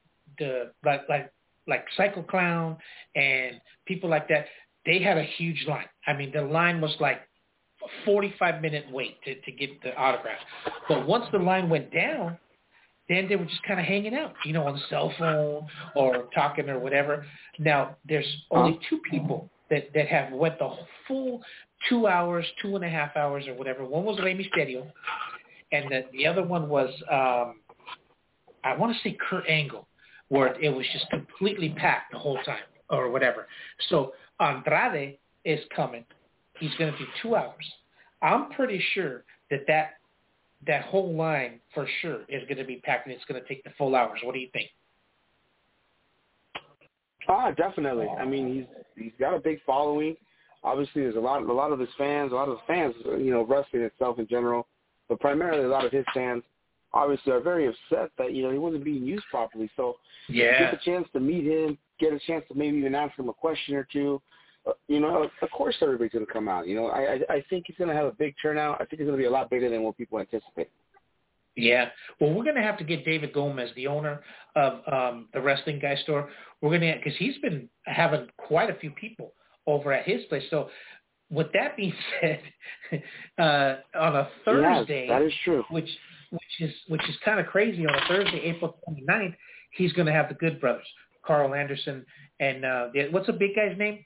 like Psycho Clown and people like that, they had a huge line. I mean, the line was like 45-minute wait to get the autograph. But once the line went down, then they were just kind of hanging out, on the cell phone or talking or whatever. Now, there's only two people that have went the full 2 hours, 2.5 hours or whatever. One was Rey Mysterio, and the other one was, I want to say Kurt Angle, where it was just completely packed the whole time or whatever. So Andrade is coming. He's going to do 2 hours. I'm pretty sure that whole line for sure is going to be packed, and it's going to take the full hours. What do you think? Definitely. I mean, he's got a big following. Obviously, there's a lot of his fans, wrestling itself in general, but primarily a lot of his fans obviously are very upset that, he wasn't being used properly. So get the chance to meet him, get a chance to maybe even ask him a question or two. Of course everybody's going to come out. I think he's going to have a big turnout. I think it's going to be a lot bigger than what people anticipate. Yeah. Well, we're going to have to get David Gomez, the owner of the Wrestling Guy store. We're going to, because he's been having quite a few people over at his place. So with that being said, on a Thursday, yes, that is true. Which is kind of crazy. On a Thursday, April 29th, he's going to have the Good Brothers, Carl Anderson, and what's the big guy's name?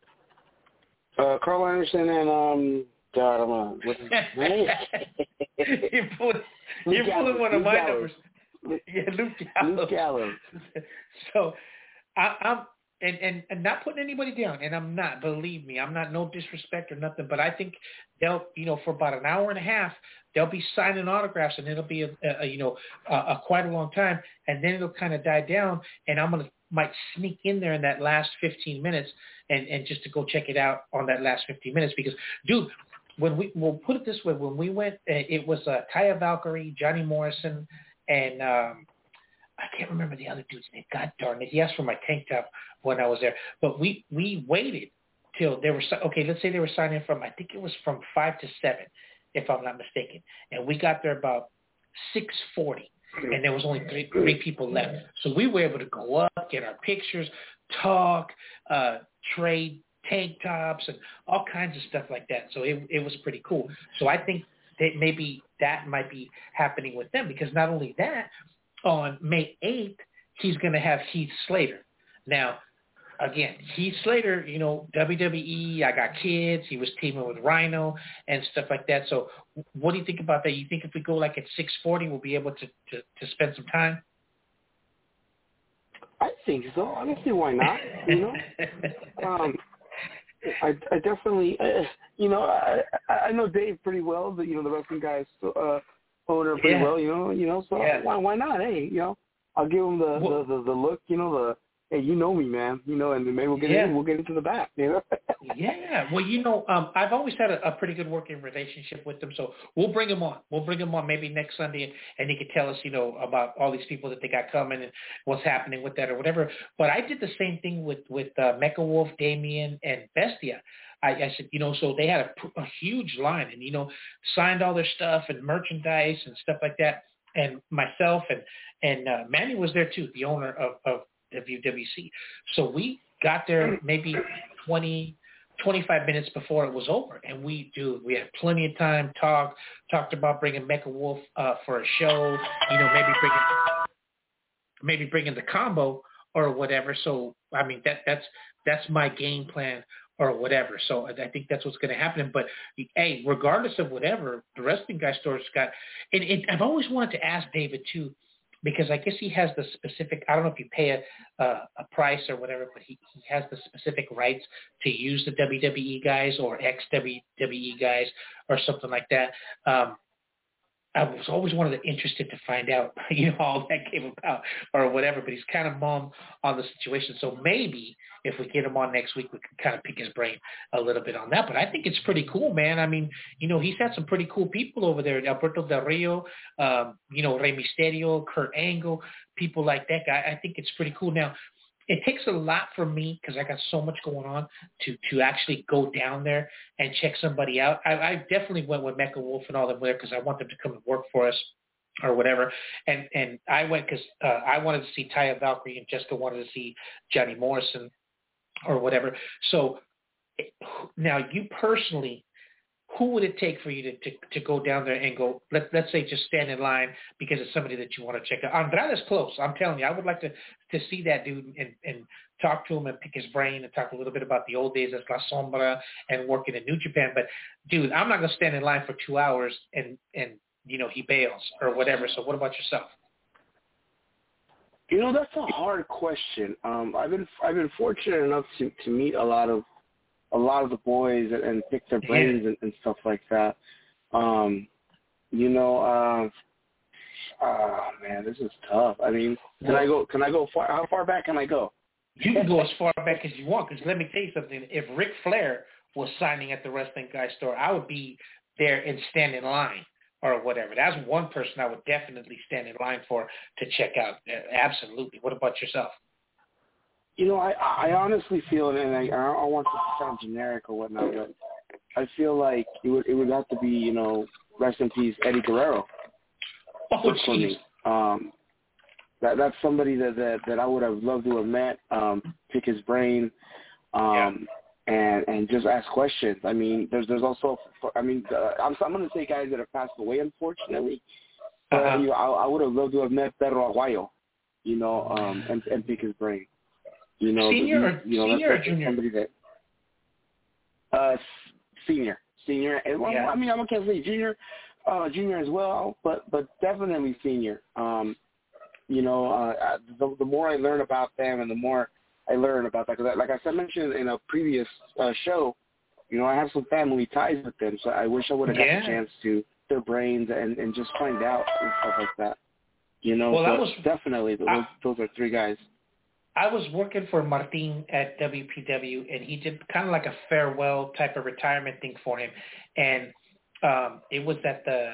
Carl Anderson and what's his name? You're pulling one of my numbers. Yeah, Luke Gallows. So I'm and not putting anybody down, and I'm not. Believe me, I'm not, no disrespect or nothing, but I think they'll, for about an hour and a half, they'll be signing autographs, and it'll be a quite a long time, and then it'll kind of die down, and might sneak in there in that last 15 minutes and just to go check it out on that last 15 minutes, because, dude, we'll put it this way, when we went, it was Taya Valkyrie, Johnny Morrison, and I can't remember the other dude's name. God darn it. He asked for my tank top when I was there. But we waited till they were, let's say they were signing from, I think it was from 5 to 7, if I'm not mistaken. And we got there about 6:40, and there was only three people left. So we were able to go up, get our pictures, talk, trade tank tops, and all kinds of stuff like that. So it was pretty cool. So I think that maybe that might be happening with them, because not only that, on May 8th, he's going to have Heath Slater. Now, again, Heath Slater, WWE, I got kids. He was teaming with Rhino and stuff like that. So what do you think about that? You think if we go like at 6:40, we'll be able to spend some time? I think so. I don't see why not, I definitely, I know Dave pretty well, the Wrestling Guy's owner pretty well, so why not? Hey, I'll give him the look, hey, you know me, man, and then maybe we'll get into the back, Yeah. Well, I've always had a pretty good working relationship with them, so we'll bring him on. We'll bring him on maybe next Sunday, and he could tell us, about all these people that they got coming and what's happening with that or whatever. But I did the same thing with Mecha Wolf, Damien, and Bestia. I said, so they had a huge line and, signed all their stuff and merchandise and stuff like that. And myself and Manny was there too, the owner of WWC. So we got there maybe 20 25 minutes before it was over, and we had plenty of time, talked about bringing Mecha Wolf for a show, maybe bringing the combo or whatever. So I mean that's my game plan or whatever. So I think that's what's going to happen. But hey, regardless of whatever, the Wrestling Guy Store's got, and I've always wanted to ask David too, because I guess he has the specific, I don't know if you pay a price or whatever, but he has the specific rights to use the WWE guys or ex-WWE guys or something like that. I was always interested to find out, how that came about or whatever, but he's kind of mum on the situation. So maybe if we get him on next week, we can kind of pick his brain a little bit on that. But I think it's pretty cool, man. I mean, he's had some pretty cool people over there. Alberto Del Rio, Rey Mysterio, Kurt Angle, people like that guy. I think it's pretty cool. Now, it takes a lot for me because I got so much going on to actually go down there and check somebody out. I definitely went with Mecha Wolf and all them there because I want them to come and work for us or whatever. And I went because I wanted to see Taya Valkyrie and Jessica wanted to see Johnny Morrison or whatever. So now you personally, who would it take for you to go down there and go, let's say just stand in line because it's somebody that you want to check out? Andrade's close. I'm telling you, I would like to see that dude and talk to him and pick his brain and talk a little bit about the old days as La Sombra and working in New Japan. But, dude, I'm not going to stand in line for 2 hours and he bails or whatever. So what about yourself? That's a hard question. I've been fortunate enough to meet a lot of the boys and pick their brains and stuff like that. Man, this is tough. I mean, can I go far? How far back can I go? You can go as far back as you want, because let me tell you something. If Ric Flair was signing at the Wrestling Guy Store, I would be there and stand in line or whatever. That's one person I would definitely stand in line for to check out. Absolutely. What about yourself? I honestly feel, and I don't want this to sound generic or whatnot, but I feel like it would have to be, rest in peace, Eddie Guerrero. Oh, jeez. That's somebody that I would have loved to have met, pick his brain, and just ask questions. I mean, there's also, I'm going to say guys that have passed away, unfortunately. But, I would have loved to have met Pedro Aguayo, and pick his brain. Senior or junior? Somebody that, senior. Well, yeah. I mean, I can't say junior as well, but definitely senior. The more I learn about them and the more I learn about that, because like I mentioned in a previous show, I have some family ties with them, so I wish I would have got the chance to their brains and just find out and stuff like that. Well, definitely those are three guys. I was working for Martin at WPW, and he did kind of like a farewell type of retirement thing for him. And it was at the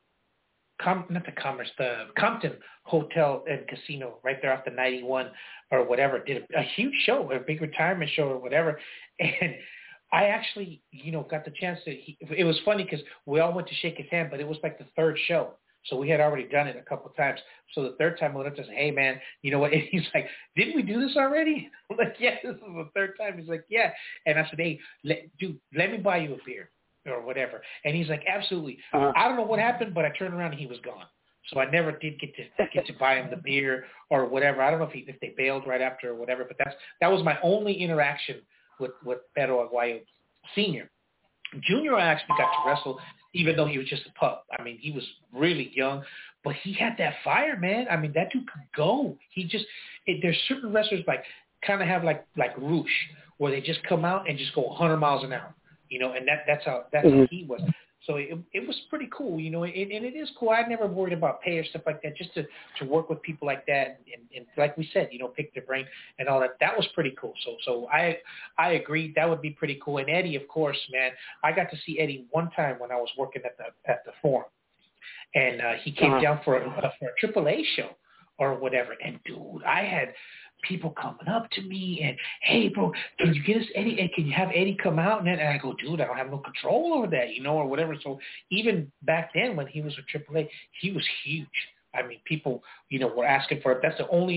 Compton Hotel and Casino right there off the 91 or whatever. Did a huge show, a big retirement show or whatever. And I actually, got the chance to, it was funny because we all went to shake his hand, but it was like the third show. So we had already done it a couple of times. So the third time I went up to say, hey, man, you know what? And he's like, didn't we do this already? I'm like, yeah, this is the third time. He's like, yeah. And I said, hey, dude, let me buy you a beer or whatever. And he's like, absolutely. I don't know what happened, but I turned around and he was gone. So I never did get to buy him the beer or whatever. I don't know if they bailed right after or whatever, but that was my only interaction with Pedro Aguayo Sr. Junior, I actually got to wrestle, even though he was just a pup. I mean, he was really young, but he had that fire, man. I mean, that dude could go. There's certain wrestlers kind of have like Roosh, where they just come out and just go 100 miles an hour, and that's how he was. So it was pretty cool, and it is cool. I never worried about pay or stuff like that, just to work with people like that. And like we said, pick their brain and all that. That was pretty cool. So I agree. That would be pretty cool. And Eddie, of course, man, I got to see Eddie one time when I was working at the Forum. And he came down for a AAA show or whatever. And, dude, I had people coming up to me and, hey, bro, can you get us Eddie? And can you have Eddie come out? And I go, dude, I don't have no control over that, or whatever. So even back then when he was with AAA, he was huge. I mean, people, were asking for it. That's the only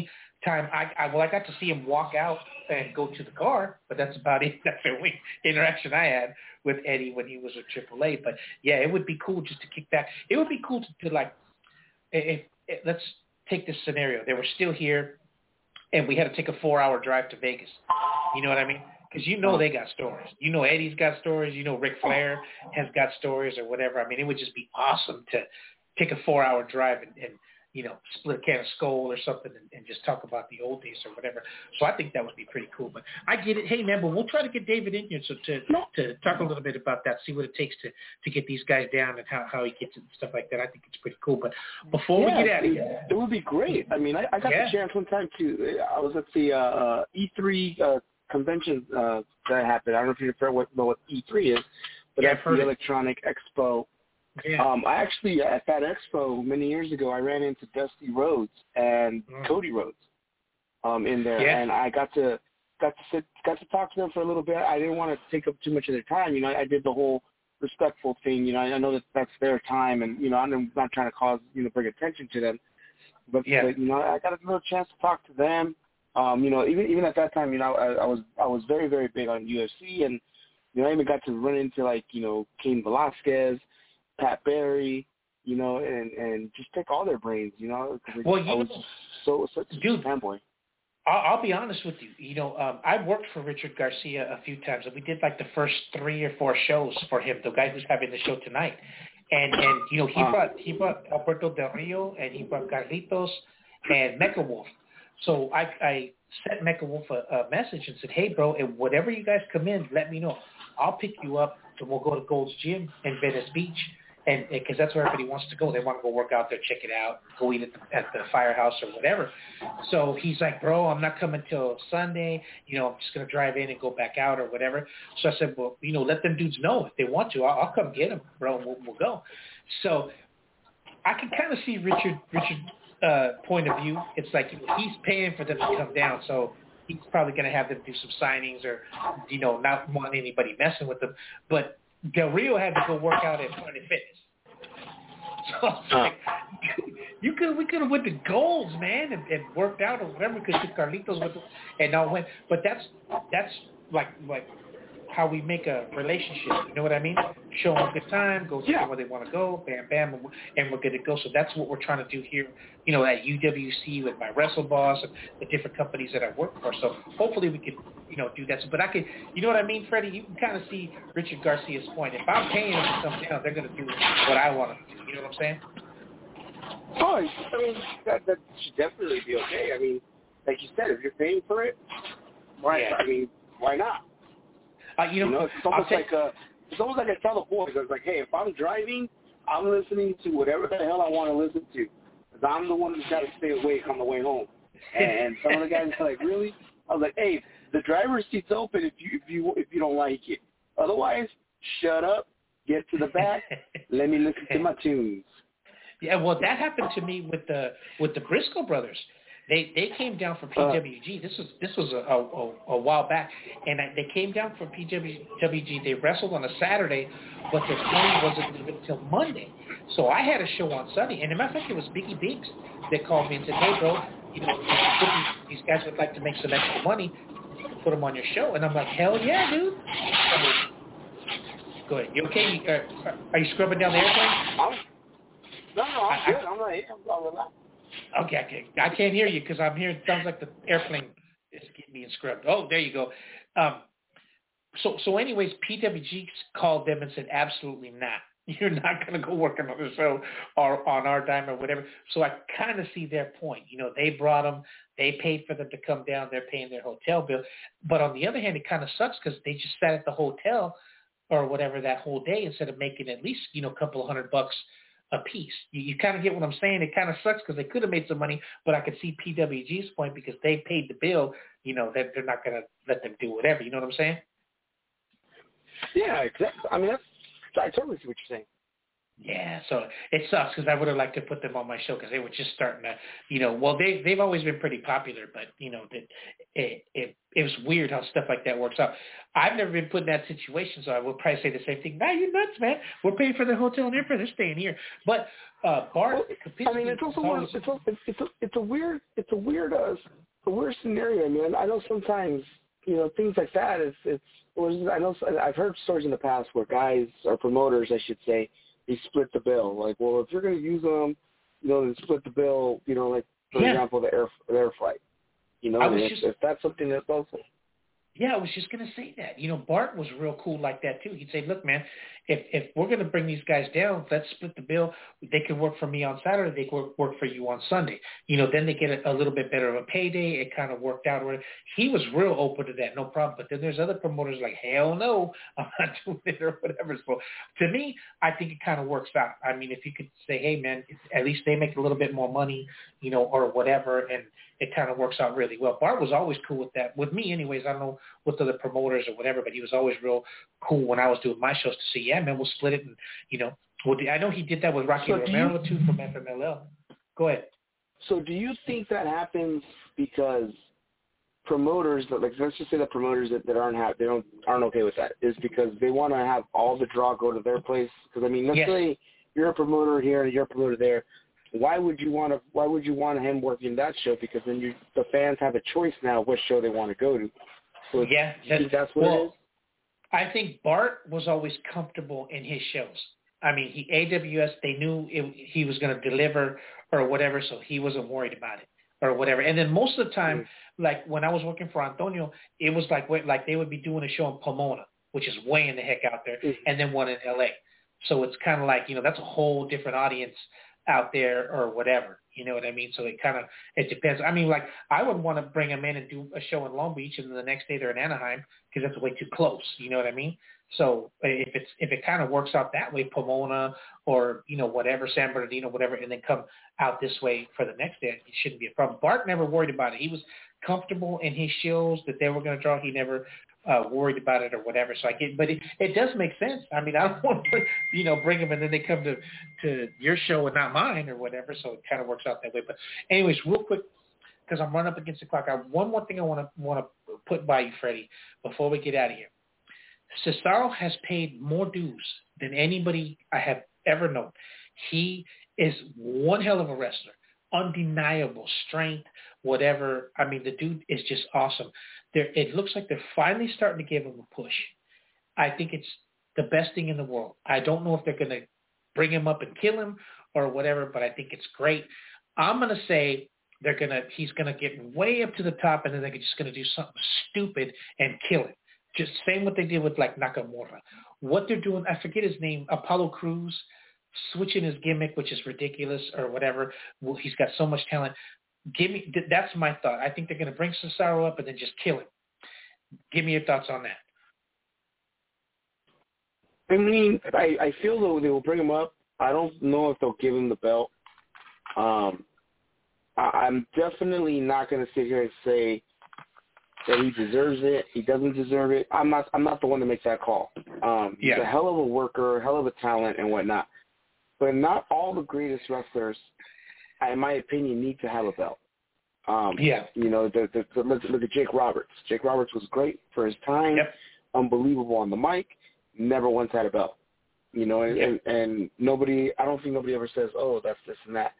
time I got to see him walk out and go to the car, but that's about it. That's the only interaction I had with Eddie when he was with AAA. But yeah, it would be cool just to kick back. It would be cool to like, if let's take this scenario. They were still here, and we had to take a 4-hour drive to Vegas. You know what I mean? Because they got stories. Eddie's got stories. Ric Flair has got stories or whatever. I mean, it would just be awesome to take a 4-hour drive and split a can of Skol or something and just talk about the old days or whatever. So I think that would be pretty cool. But I get it. Hey, man, but we'll try to get David in here to talk a little bit about that, see what it takes to get these guys down and how he gets it and stuff like that. I think it's pretty cool. But before we get out of here. It would be great. I mean, I got the chance one time to – I was at the E3 convention that happened. I don't know if you know what E3 is, but that's the Electronic Expo. Yeah. I actually, at that expo many years ago, I ran into Dusty Rhodes and Cody Rhodes in there, and I got to talk to them for a little bit. I didn't want to take up too much of their time. I did the whole respectful thing. I know that's their time, and I'm not trying to bring attention to them, but I got a little chance to talk to them. Even at that time, I was very, very big on UFC, and I even got to run into Cain Velasquez, Pat Barry, and just take all their brains, I was such a fanboy. I'll be honest with you. I worked for Richard Garcia a few times, and we did the first 3 or 4 shows for him. The guy who's having the show tonight, and he brought Alberto Del Rio, and he brought Carlitos and Mecha Wolf. So I sent Mecha Wolf a message and said, hey, bro, and whatever you guys come in, let me know. I'll pick you up, and we'll go to Gold's Gym in Venice Beach. And because that's where everybody wants to go. They want to go work out there, check it out, go eat at the firehouse or whatever. So he's like, bro, I'm not coming till Sunday. I'm just going to drive in and go back out or whatever. So I said, well, let them dudes know if they want to. I'll come get them, bro, and we'll go. So I can kind of see Richard's point of view. It's like he's paying for them to come down, so he's probably going to have them do some signings or, not want anybody messing with them. But Del Rio had to go work out at Planet Fitness. So it's like, we could have went to Gold's, man, and worked out or whatever because Carlitos went and all went. But that's like how we make a relationship. You know what I mean? Show them a good time, go see where they want to go, bam, bam, and we're good to go. So that's what we're trying to do here, at UWC with my Wrestle Boss and the different companies that I work for. So hopefully we can, do that. So, but I could, you know what I mean, Freddie? You can kind of see Richard Garcia's point. If I'm paying them to come down, they're going to do what I want them to do. You know what I'm saying? Oh, I mean, that should definitely be okay. I mean, like you said, if you're paying for it, why? Yeah. I mean, why not? It's almost like I tell the boys. I was like, hey, if I'm driving, I'm listening to whatever the hell I want to listen to, because I'm the one who's got to stay awake on the way home. And some of the guys are like, really? I was like, hey, the driver's seat's open if you don't like it. Otherwise, shut up, get to the back, let me listen to my tunes. Yeah, well, that happened to me with the Briscoe brothers. They came down from PWG. This was a while back, and they came down from PWG. They wrestled on a Saturday, but their time wasn't until Monday. So I had a show on Sunday, and as a matter of fact, it was Biggie Binks that called me and said, "Hey, bro, these guys would like to make some extra money. Put them on your show." And I'm like, "Hell yeah, dude!" Go ahead. You okay? Are you scrubbing down the airplane? No, I'm good. I'm not here. I'm relaxed. Okay, I can't hear you because I'm hearing it sounds like the airplane is being scrubbed. Oh, there you go. So anyways, PWG called them and said, absolutely not. You're not going to go work on the show or on our dime or whatever. So I kind of see their point. They brought them. They paid for them to come down. They're paying their hotel bill. But on the other hand, it kind of sucks because they just sat at the hotel or whatever that whole day instead of making at least, a couple of $100 a piece. You kind of get what I'm saying. It kind of sucks because they could have made some money, but I could see PWG's point because they paid the bill, that they're not going to let them do whatever. You know what I'm saying? Yeah, exactly. I mean, I totally see what you're saying. Yeah, so it sucks because I would have liked to put them on my show because they were just starting to, well, they've always been pretty popular, but, it was weird how stuff like that works out. I've never been put in that situation, so I would probably say the same thing. Nah, you're nuts, man. We're paying for the hotel and airfare. They're staying here. But Bart, I mean, it's also it's a weird the worst scenario. I mean, I know sometimes, you know, things like that. I know I've heard stories in the past where guys or promoters, I should say, they split the bill. Like, well, if you're going to use them, you know, then split the bill. You know, like for example, the air flight. You know, if that's something that's also. Yeah, I was just going to say that. You know, Bart was real cool like that, too. He'd say, look, man, if we're going to bring these guys down, let's split the bill. They can work for me on Saturday. They can work for you on Sunday. You know, then they get a little bit better of a payday. It kind of worked out. He was real open to that, no problem. But then there's other promoters like, hell no, I'm not doing it or whatever. So to me, I think it kind of works out. I mean, if you could say, hey, man, at least they make a little bit more money, you know, or whatever, and it kind of works out really well. Bart was always cool with that. With me anyways, I don't know with other promoters or whatever, but he was always real cool when I was doing my shows to say, yeah, man, we'll split it. And, you know, I know he did that with Rocky Romero, too, from FMLL. Go ahead. So do you think that happens because promoters, like let's just say the promoters that aren't okay with that, is because they want to have all the draw go to their place? Because, I mean, let's say you're a promoter here and you're a promoter there. Why would you want him working that show? Because then the fans have a choice now what show they want to go to. So yeah, you think that's what it is? I think Bart was always comfortable in his shows. I mean, AWS, they knew he was going to deliver or whatever, so he wasn't worried about it or whatever. And then most of the time, like when I was working for Antonio, it was like they would be doing a show in Pomona, which is way in the heck out there, and then one in L.A. So it's kind of like, you know, that's a whole different audience out there or whatever, you know what I mean? So it depends. I mean, like I would want to bring them in and do a show in Long Beach, and then the next day they're in Anaheim because that's way too close, you know what I mean? So if it kind of works out that way, Pomona or, you know, whatever, San Bernardino, whatever, and then come out this way for the next day, it shouldn't be a problem. Bart never worried about it. He was comfortable in his shows that they were going to draw. He never worried about it or whatever. So but it does make sense. I mean, I don't want to, you know, bring them and then they come to your show and not mine or whatever. So it kind of works out that way. But anyways, real quick, because I'm running up against the clock, I have one more thing I want to put by you, Freddie, before we get out of here. Cesaro has paid more dues than anybody I have ever known. He is one hell of a wrestler. Undeniable strength, whatever. I mean, the dude is just awesome. It looks like they're finally starting to give him a push. I think it's the best thing in the world. I don't know if they're going to bring him up and kill him or whatever, but I think it's great. I'm going to say he's going to get way up to the top, and then they're just going to do something stupid and kill him. Just same what they did with like Nakamura. What they're doing, I forget his name, Apollo Crews, switching his gimmick, which is ridiculous or whatever. Well, he's got so much talent. That's my thought. I think they're going to bring Cesaro up and then just kill him. Give me your thoughts on that. I mean, I feel though they will bring him up. I don't know if they'll give him the belt. I'm definitely not going to sit here and say that he deserves it. He doesn't deserve it. I'm not the one to make that call. He's a hell of a worker, hell of a talent, and whatnot. But not all the greatest wrestlers, in my opinion, need to have a belt. You know, look at Jake Roberts. Jake Roberts was great for his time, unbelievable on the mic, never once had a belt. You know, and nobody, I don't think nobody ever says, oh, that's this and that.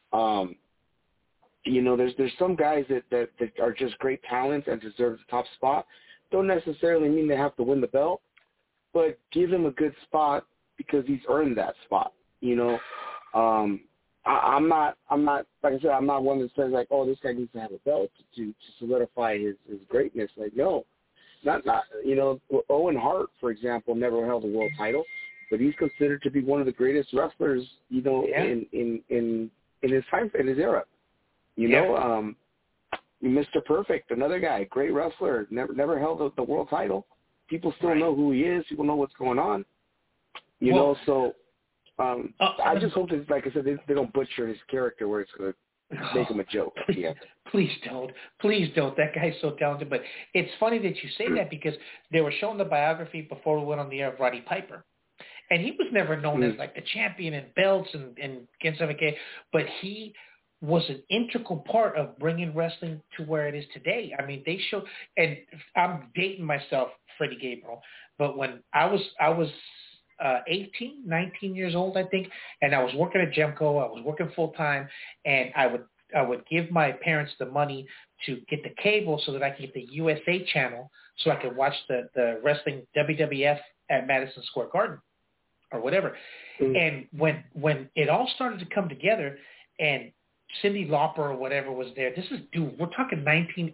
You know, there's some guys that are just great talents and deserve the top spot. Don't necessarily mean they have to win the belt, but give him a good spot because he's earned that spot. You know, I'm not like I said, I'm not one that says like, oh, this guy needs to have a belt to solidify his greatness. Like, no, not you know, Owen Hart, for example, never held a world title, but he's considered to be one of the greatest wrestlers, you know, in his time, in his era. You know, Mr. Perfect, another guy, great wrestler, never held the world title. People still know who he is. People know what's going on. You know, so I just hope that, like I said, they don't butcher his character where it's going to make him a joke. Please don't. Please don't. That guy's so talented. But it's funny that you say that because they were showing the biography before we went on the air of Roddy Piper. And he was never known as like the champion and belts and against MK, but he was an integral part of bringing wrestling to where it is today. I mean, they showed, and I'm dating myself, Freddie Gabriel, but when I was 19 years old, I think, and I was working at Gemco, I was working full time, and I would give my parents the money to get the cable so that I could get the USA channel so I could watch the wrestling WWF at Madison Square Garden or whatever. And when it all started to come together and Cyndi Lauper or whatever was there, we're talking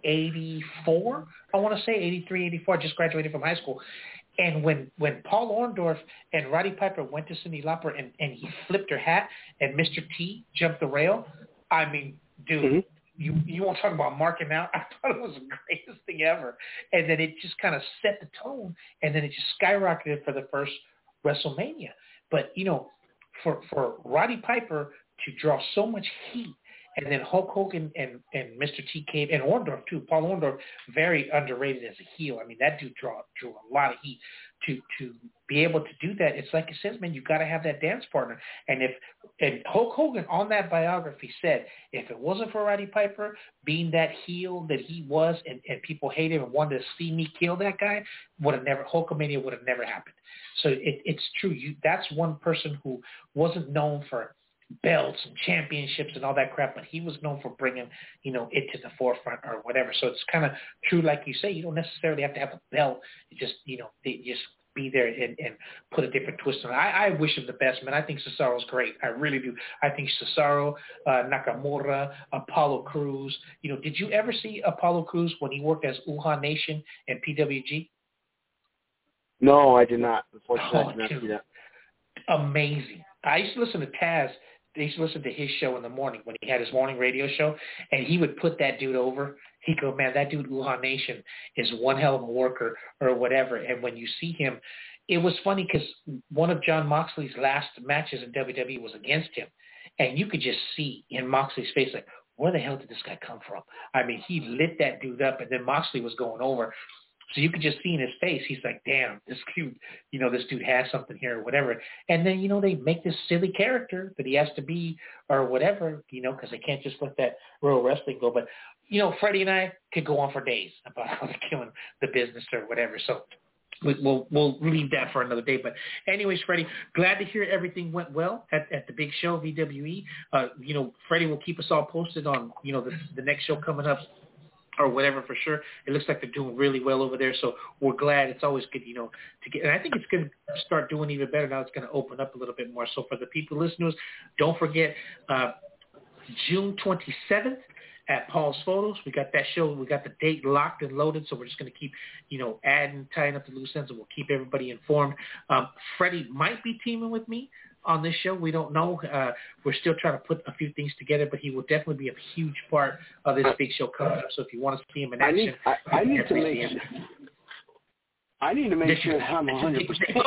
1984, I want to say 83, 84. I just graduated from high school. And when Paul Orndorff and Roddy Piper went to Cyndi Lauper and he flipped her hat and Mr. T jumped the rail, I mean, dude, you won't talk about marking out. I thought it was the greatest thing ever. And then it just kind of set the tone, and then it just skyrocketed for the first WrestleMania. But, for Roddy Piper to draw so much heat, and then Hulk Hogan and Mr. T came, and Orndorff too. Paul Orndorff, very underrated as a heel. I mean, that dude drew a lot of heat. To be able to do that, it's like it says, man, you got to have that dance partner. And Hulk Hogan on that biography said, if it wasn't for Roddy Piper being that heel that he was, and people hated him and wanted to see me kill that guy, Hulkamania would have never happened. So it's true. That's one person who wasn't known for belts and championships and all that crap, but he was known for bringing, it to the forefront or whatever. So it's kind of true, like you say, you don't necessarily have to have a belt. You just, just be there and put a different twist on it. I wish him the best, man. I think Cesaro's great. I really do. I think Cesaro, Nakamura, Apollo Crews. Did you ever see Apollo Crews when he worked as Uhaa Nation and PWG? No, I did not. Unfortunately, I did not see that. Amazing. I used to listen to Taz. They used to listen to his show in the morning when he had his morning radio show, and he would put that dude over. He'd go, man, that dude Uhaa Nation is one hell of a worker or whatever. And when you see him, it was funny because one of Jon Moxley's last matches in WWE was against him, and you could just see in Moxley's face, like, where the hell did this guy come from? I mean, he lit that dude up, and then Moxley was going over. So you could just see in his face, he's like, damn, this dude, this dude has something here or whatever. And then, they make this silly character that he has to be or whatever, because they can't just let that real wrestling go. But, Freddie and I could go on for days about how they're killing the business or whatever. So we'll leave that for another day. But anyways, Freddie, glad to hear everything went well at the big show, VWE. Freddie will keep us all posted on, the next show coming up or whatever for sure. It looks like they're doing really well over there, so we're glad. It's always good, to get, and I think it's going to start doing even better now. It's going to open up a little bit more. So for the people listeners, don't forget June 27th at Paul's Photos. We got that show. We got the date locked and loaded, so we're just going to keep, adding, tying up the loose ends, and we'll keep everybody informed. Freddie might be teaming with me on this show. We don't know. We're still trying to put a few things together, but he will definitely be a huge part of this big show coming up. So if you want to see him in action, I need to make sure I'm 100%.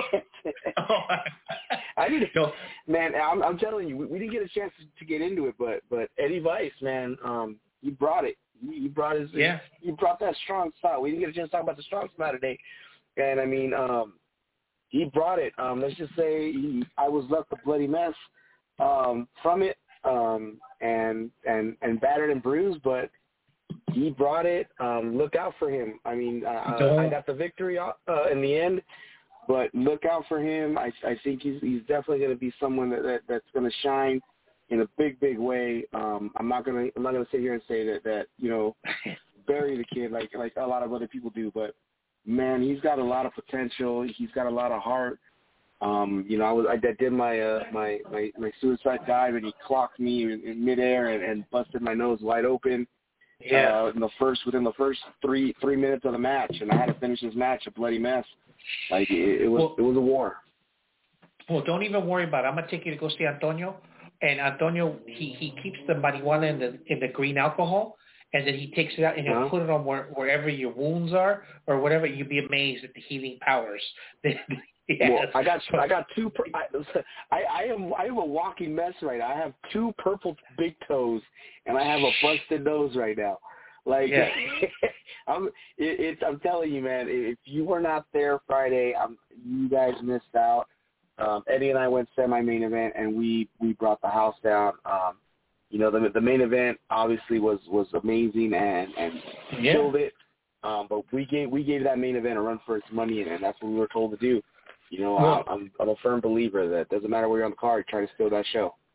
I need to, man. I'm telling you, we didn't get a chance to get into it, but Eddie Vice, man, he brought it. He brought he brought that strong style. We didn't get a chance to talk about the strong style today, and I mean, he brought it. Let's just say I was left a bloody mess from it, and battered and bruised, but he brought it. Look out for him. I mean, I got the victory in the end, but look out for him. I think he's definitely going to be someone that's going to shine in a big way. I'm not gonna sit here and say that bury the kid like a lot of other people do, but man, he's got a lot of potential. He's got a lot of heart. I did my suicide dive, and he clocked me in midair and busted my nose wide open. Yeah. Within the first three minutes of the match, and I had to finish this match a bloody mess. Like it was a war. Well, don't even worry about it. I'm gonna take you to go see Antonio, and Antonio he keeps the marijuana in the green alcohol. And then he takes it out and he'll put it on wherever your wounds are or whatever. You'd be amazed at the healing powers. Well, I got two. I am a walking mess right now. I have 2 purple big toes and I have a busted nose right now. Like, yeah. I'm telling you, man. If you were not there Friday, you guys missed out. Eddie and I went semi-main event and we brought the house down. The main event obviously was amazing and killed it. But we gave that main event a run for its money, and that's what we were told to do. I'm a firm believer that it doesn't matter where you're on the card, try to steal that show.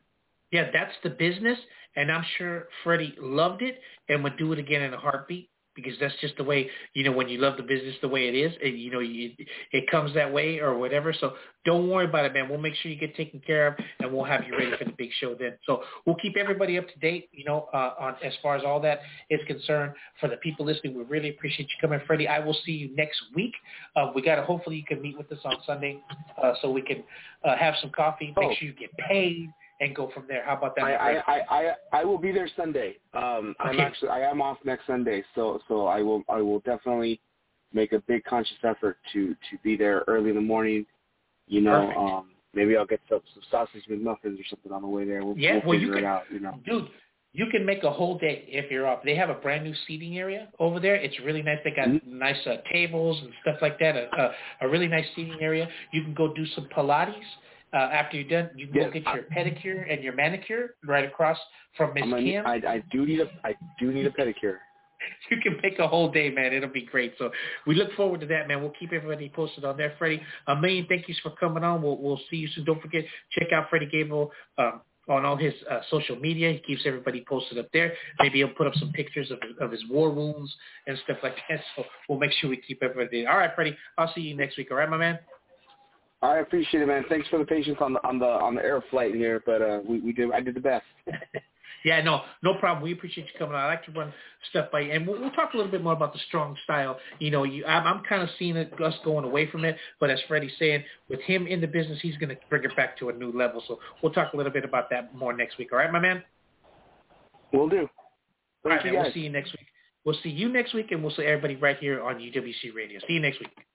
Yeah, that's the business, and I'm sure Freddie loved it and would do it again in a heartbeat because that's just the way, when you love the business the way it is, and, it comes that way or whatever. So don't worry about it, man. We'll make sure you get taken care of, and we'll have you ready for the big show then. So we'll keep everybody up to date, on as far as all that is concerned. For the people listening, we really appreciate you coming, Freddie. I will see you next week. Hopefully you can meet with us on Sunday so we can have some coffee, make sure you get paid, and go from there. How about that? I will be there Sunday. I am off next Sunday, so I will definitely make a big conscious effort to be there early in the morning. Maybe I'll get some sausage McMuffins or something on the way there. We'll figure it out. Dude, you can make a whole day if you're off. They have a brand new seating area over there. It's really nice. They got nice tables and stuff like that. A really nice seating area. You can go do some Pilates. After you're done, you can go get your pedicure and your manicure right across from Miss Kim. I do need a pedicure. You can make a whole day, man. It'll be great. So we look forward to that, man. We'll keep everybody posted on there. Freddie, a million thank yous for coming on. We'll see you soon. Don't forget, check out Freddie Gabriel on all his social media. He keeps everybody posted up there. Maybe he'll put up some pictures of his war wounds and stuff like that. So we'll make sure we keep everybody. All right, Freddie. I'll see you next week. All right, my man. I appreciate it, man. Thanks for the patience on the air flight here, but I did the best. Yeah, no problem. We appreciate you coming on. I like to run stuff by you, and we'll talk a little bit more about the strong style. I'm kind of seeing us going away from it, but as Freddie's saying, with him in the business, he's going to bring it back to a new level. So we'll talk a little bit about that more next week. All right, my man? Will do. All right, man. We'll see you next week. We'll see you next week, and we'll see everybody right here on UWC Radio. See you next week.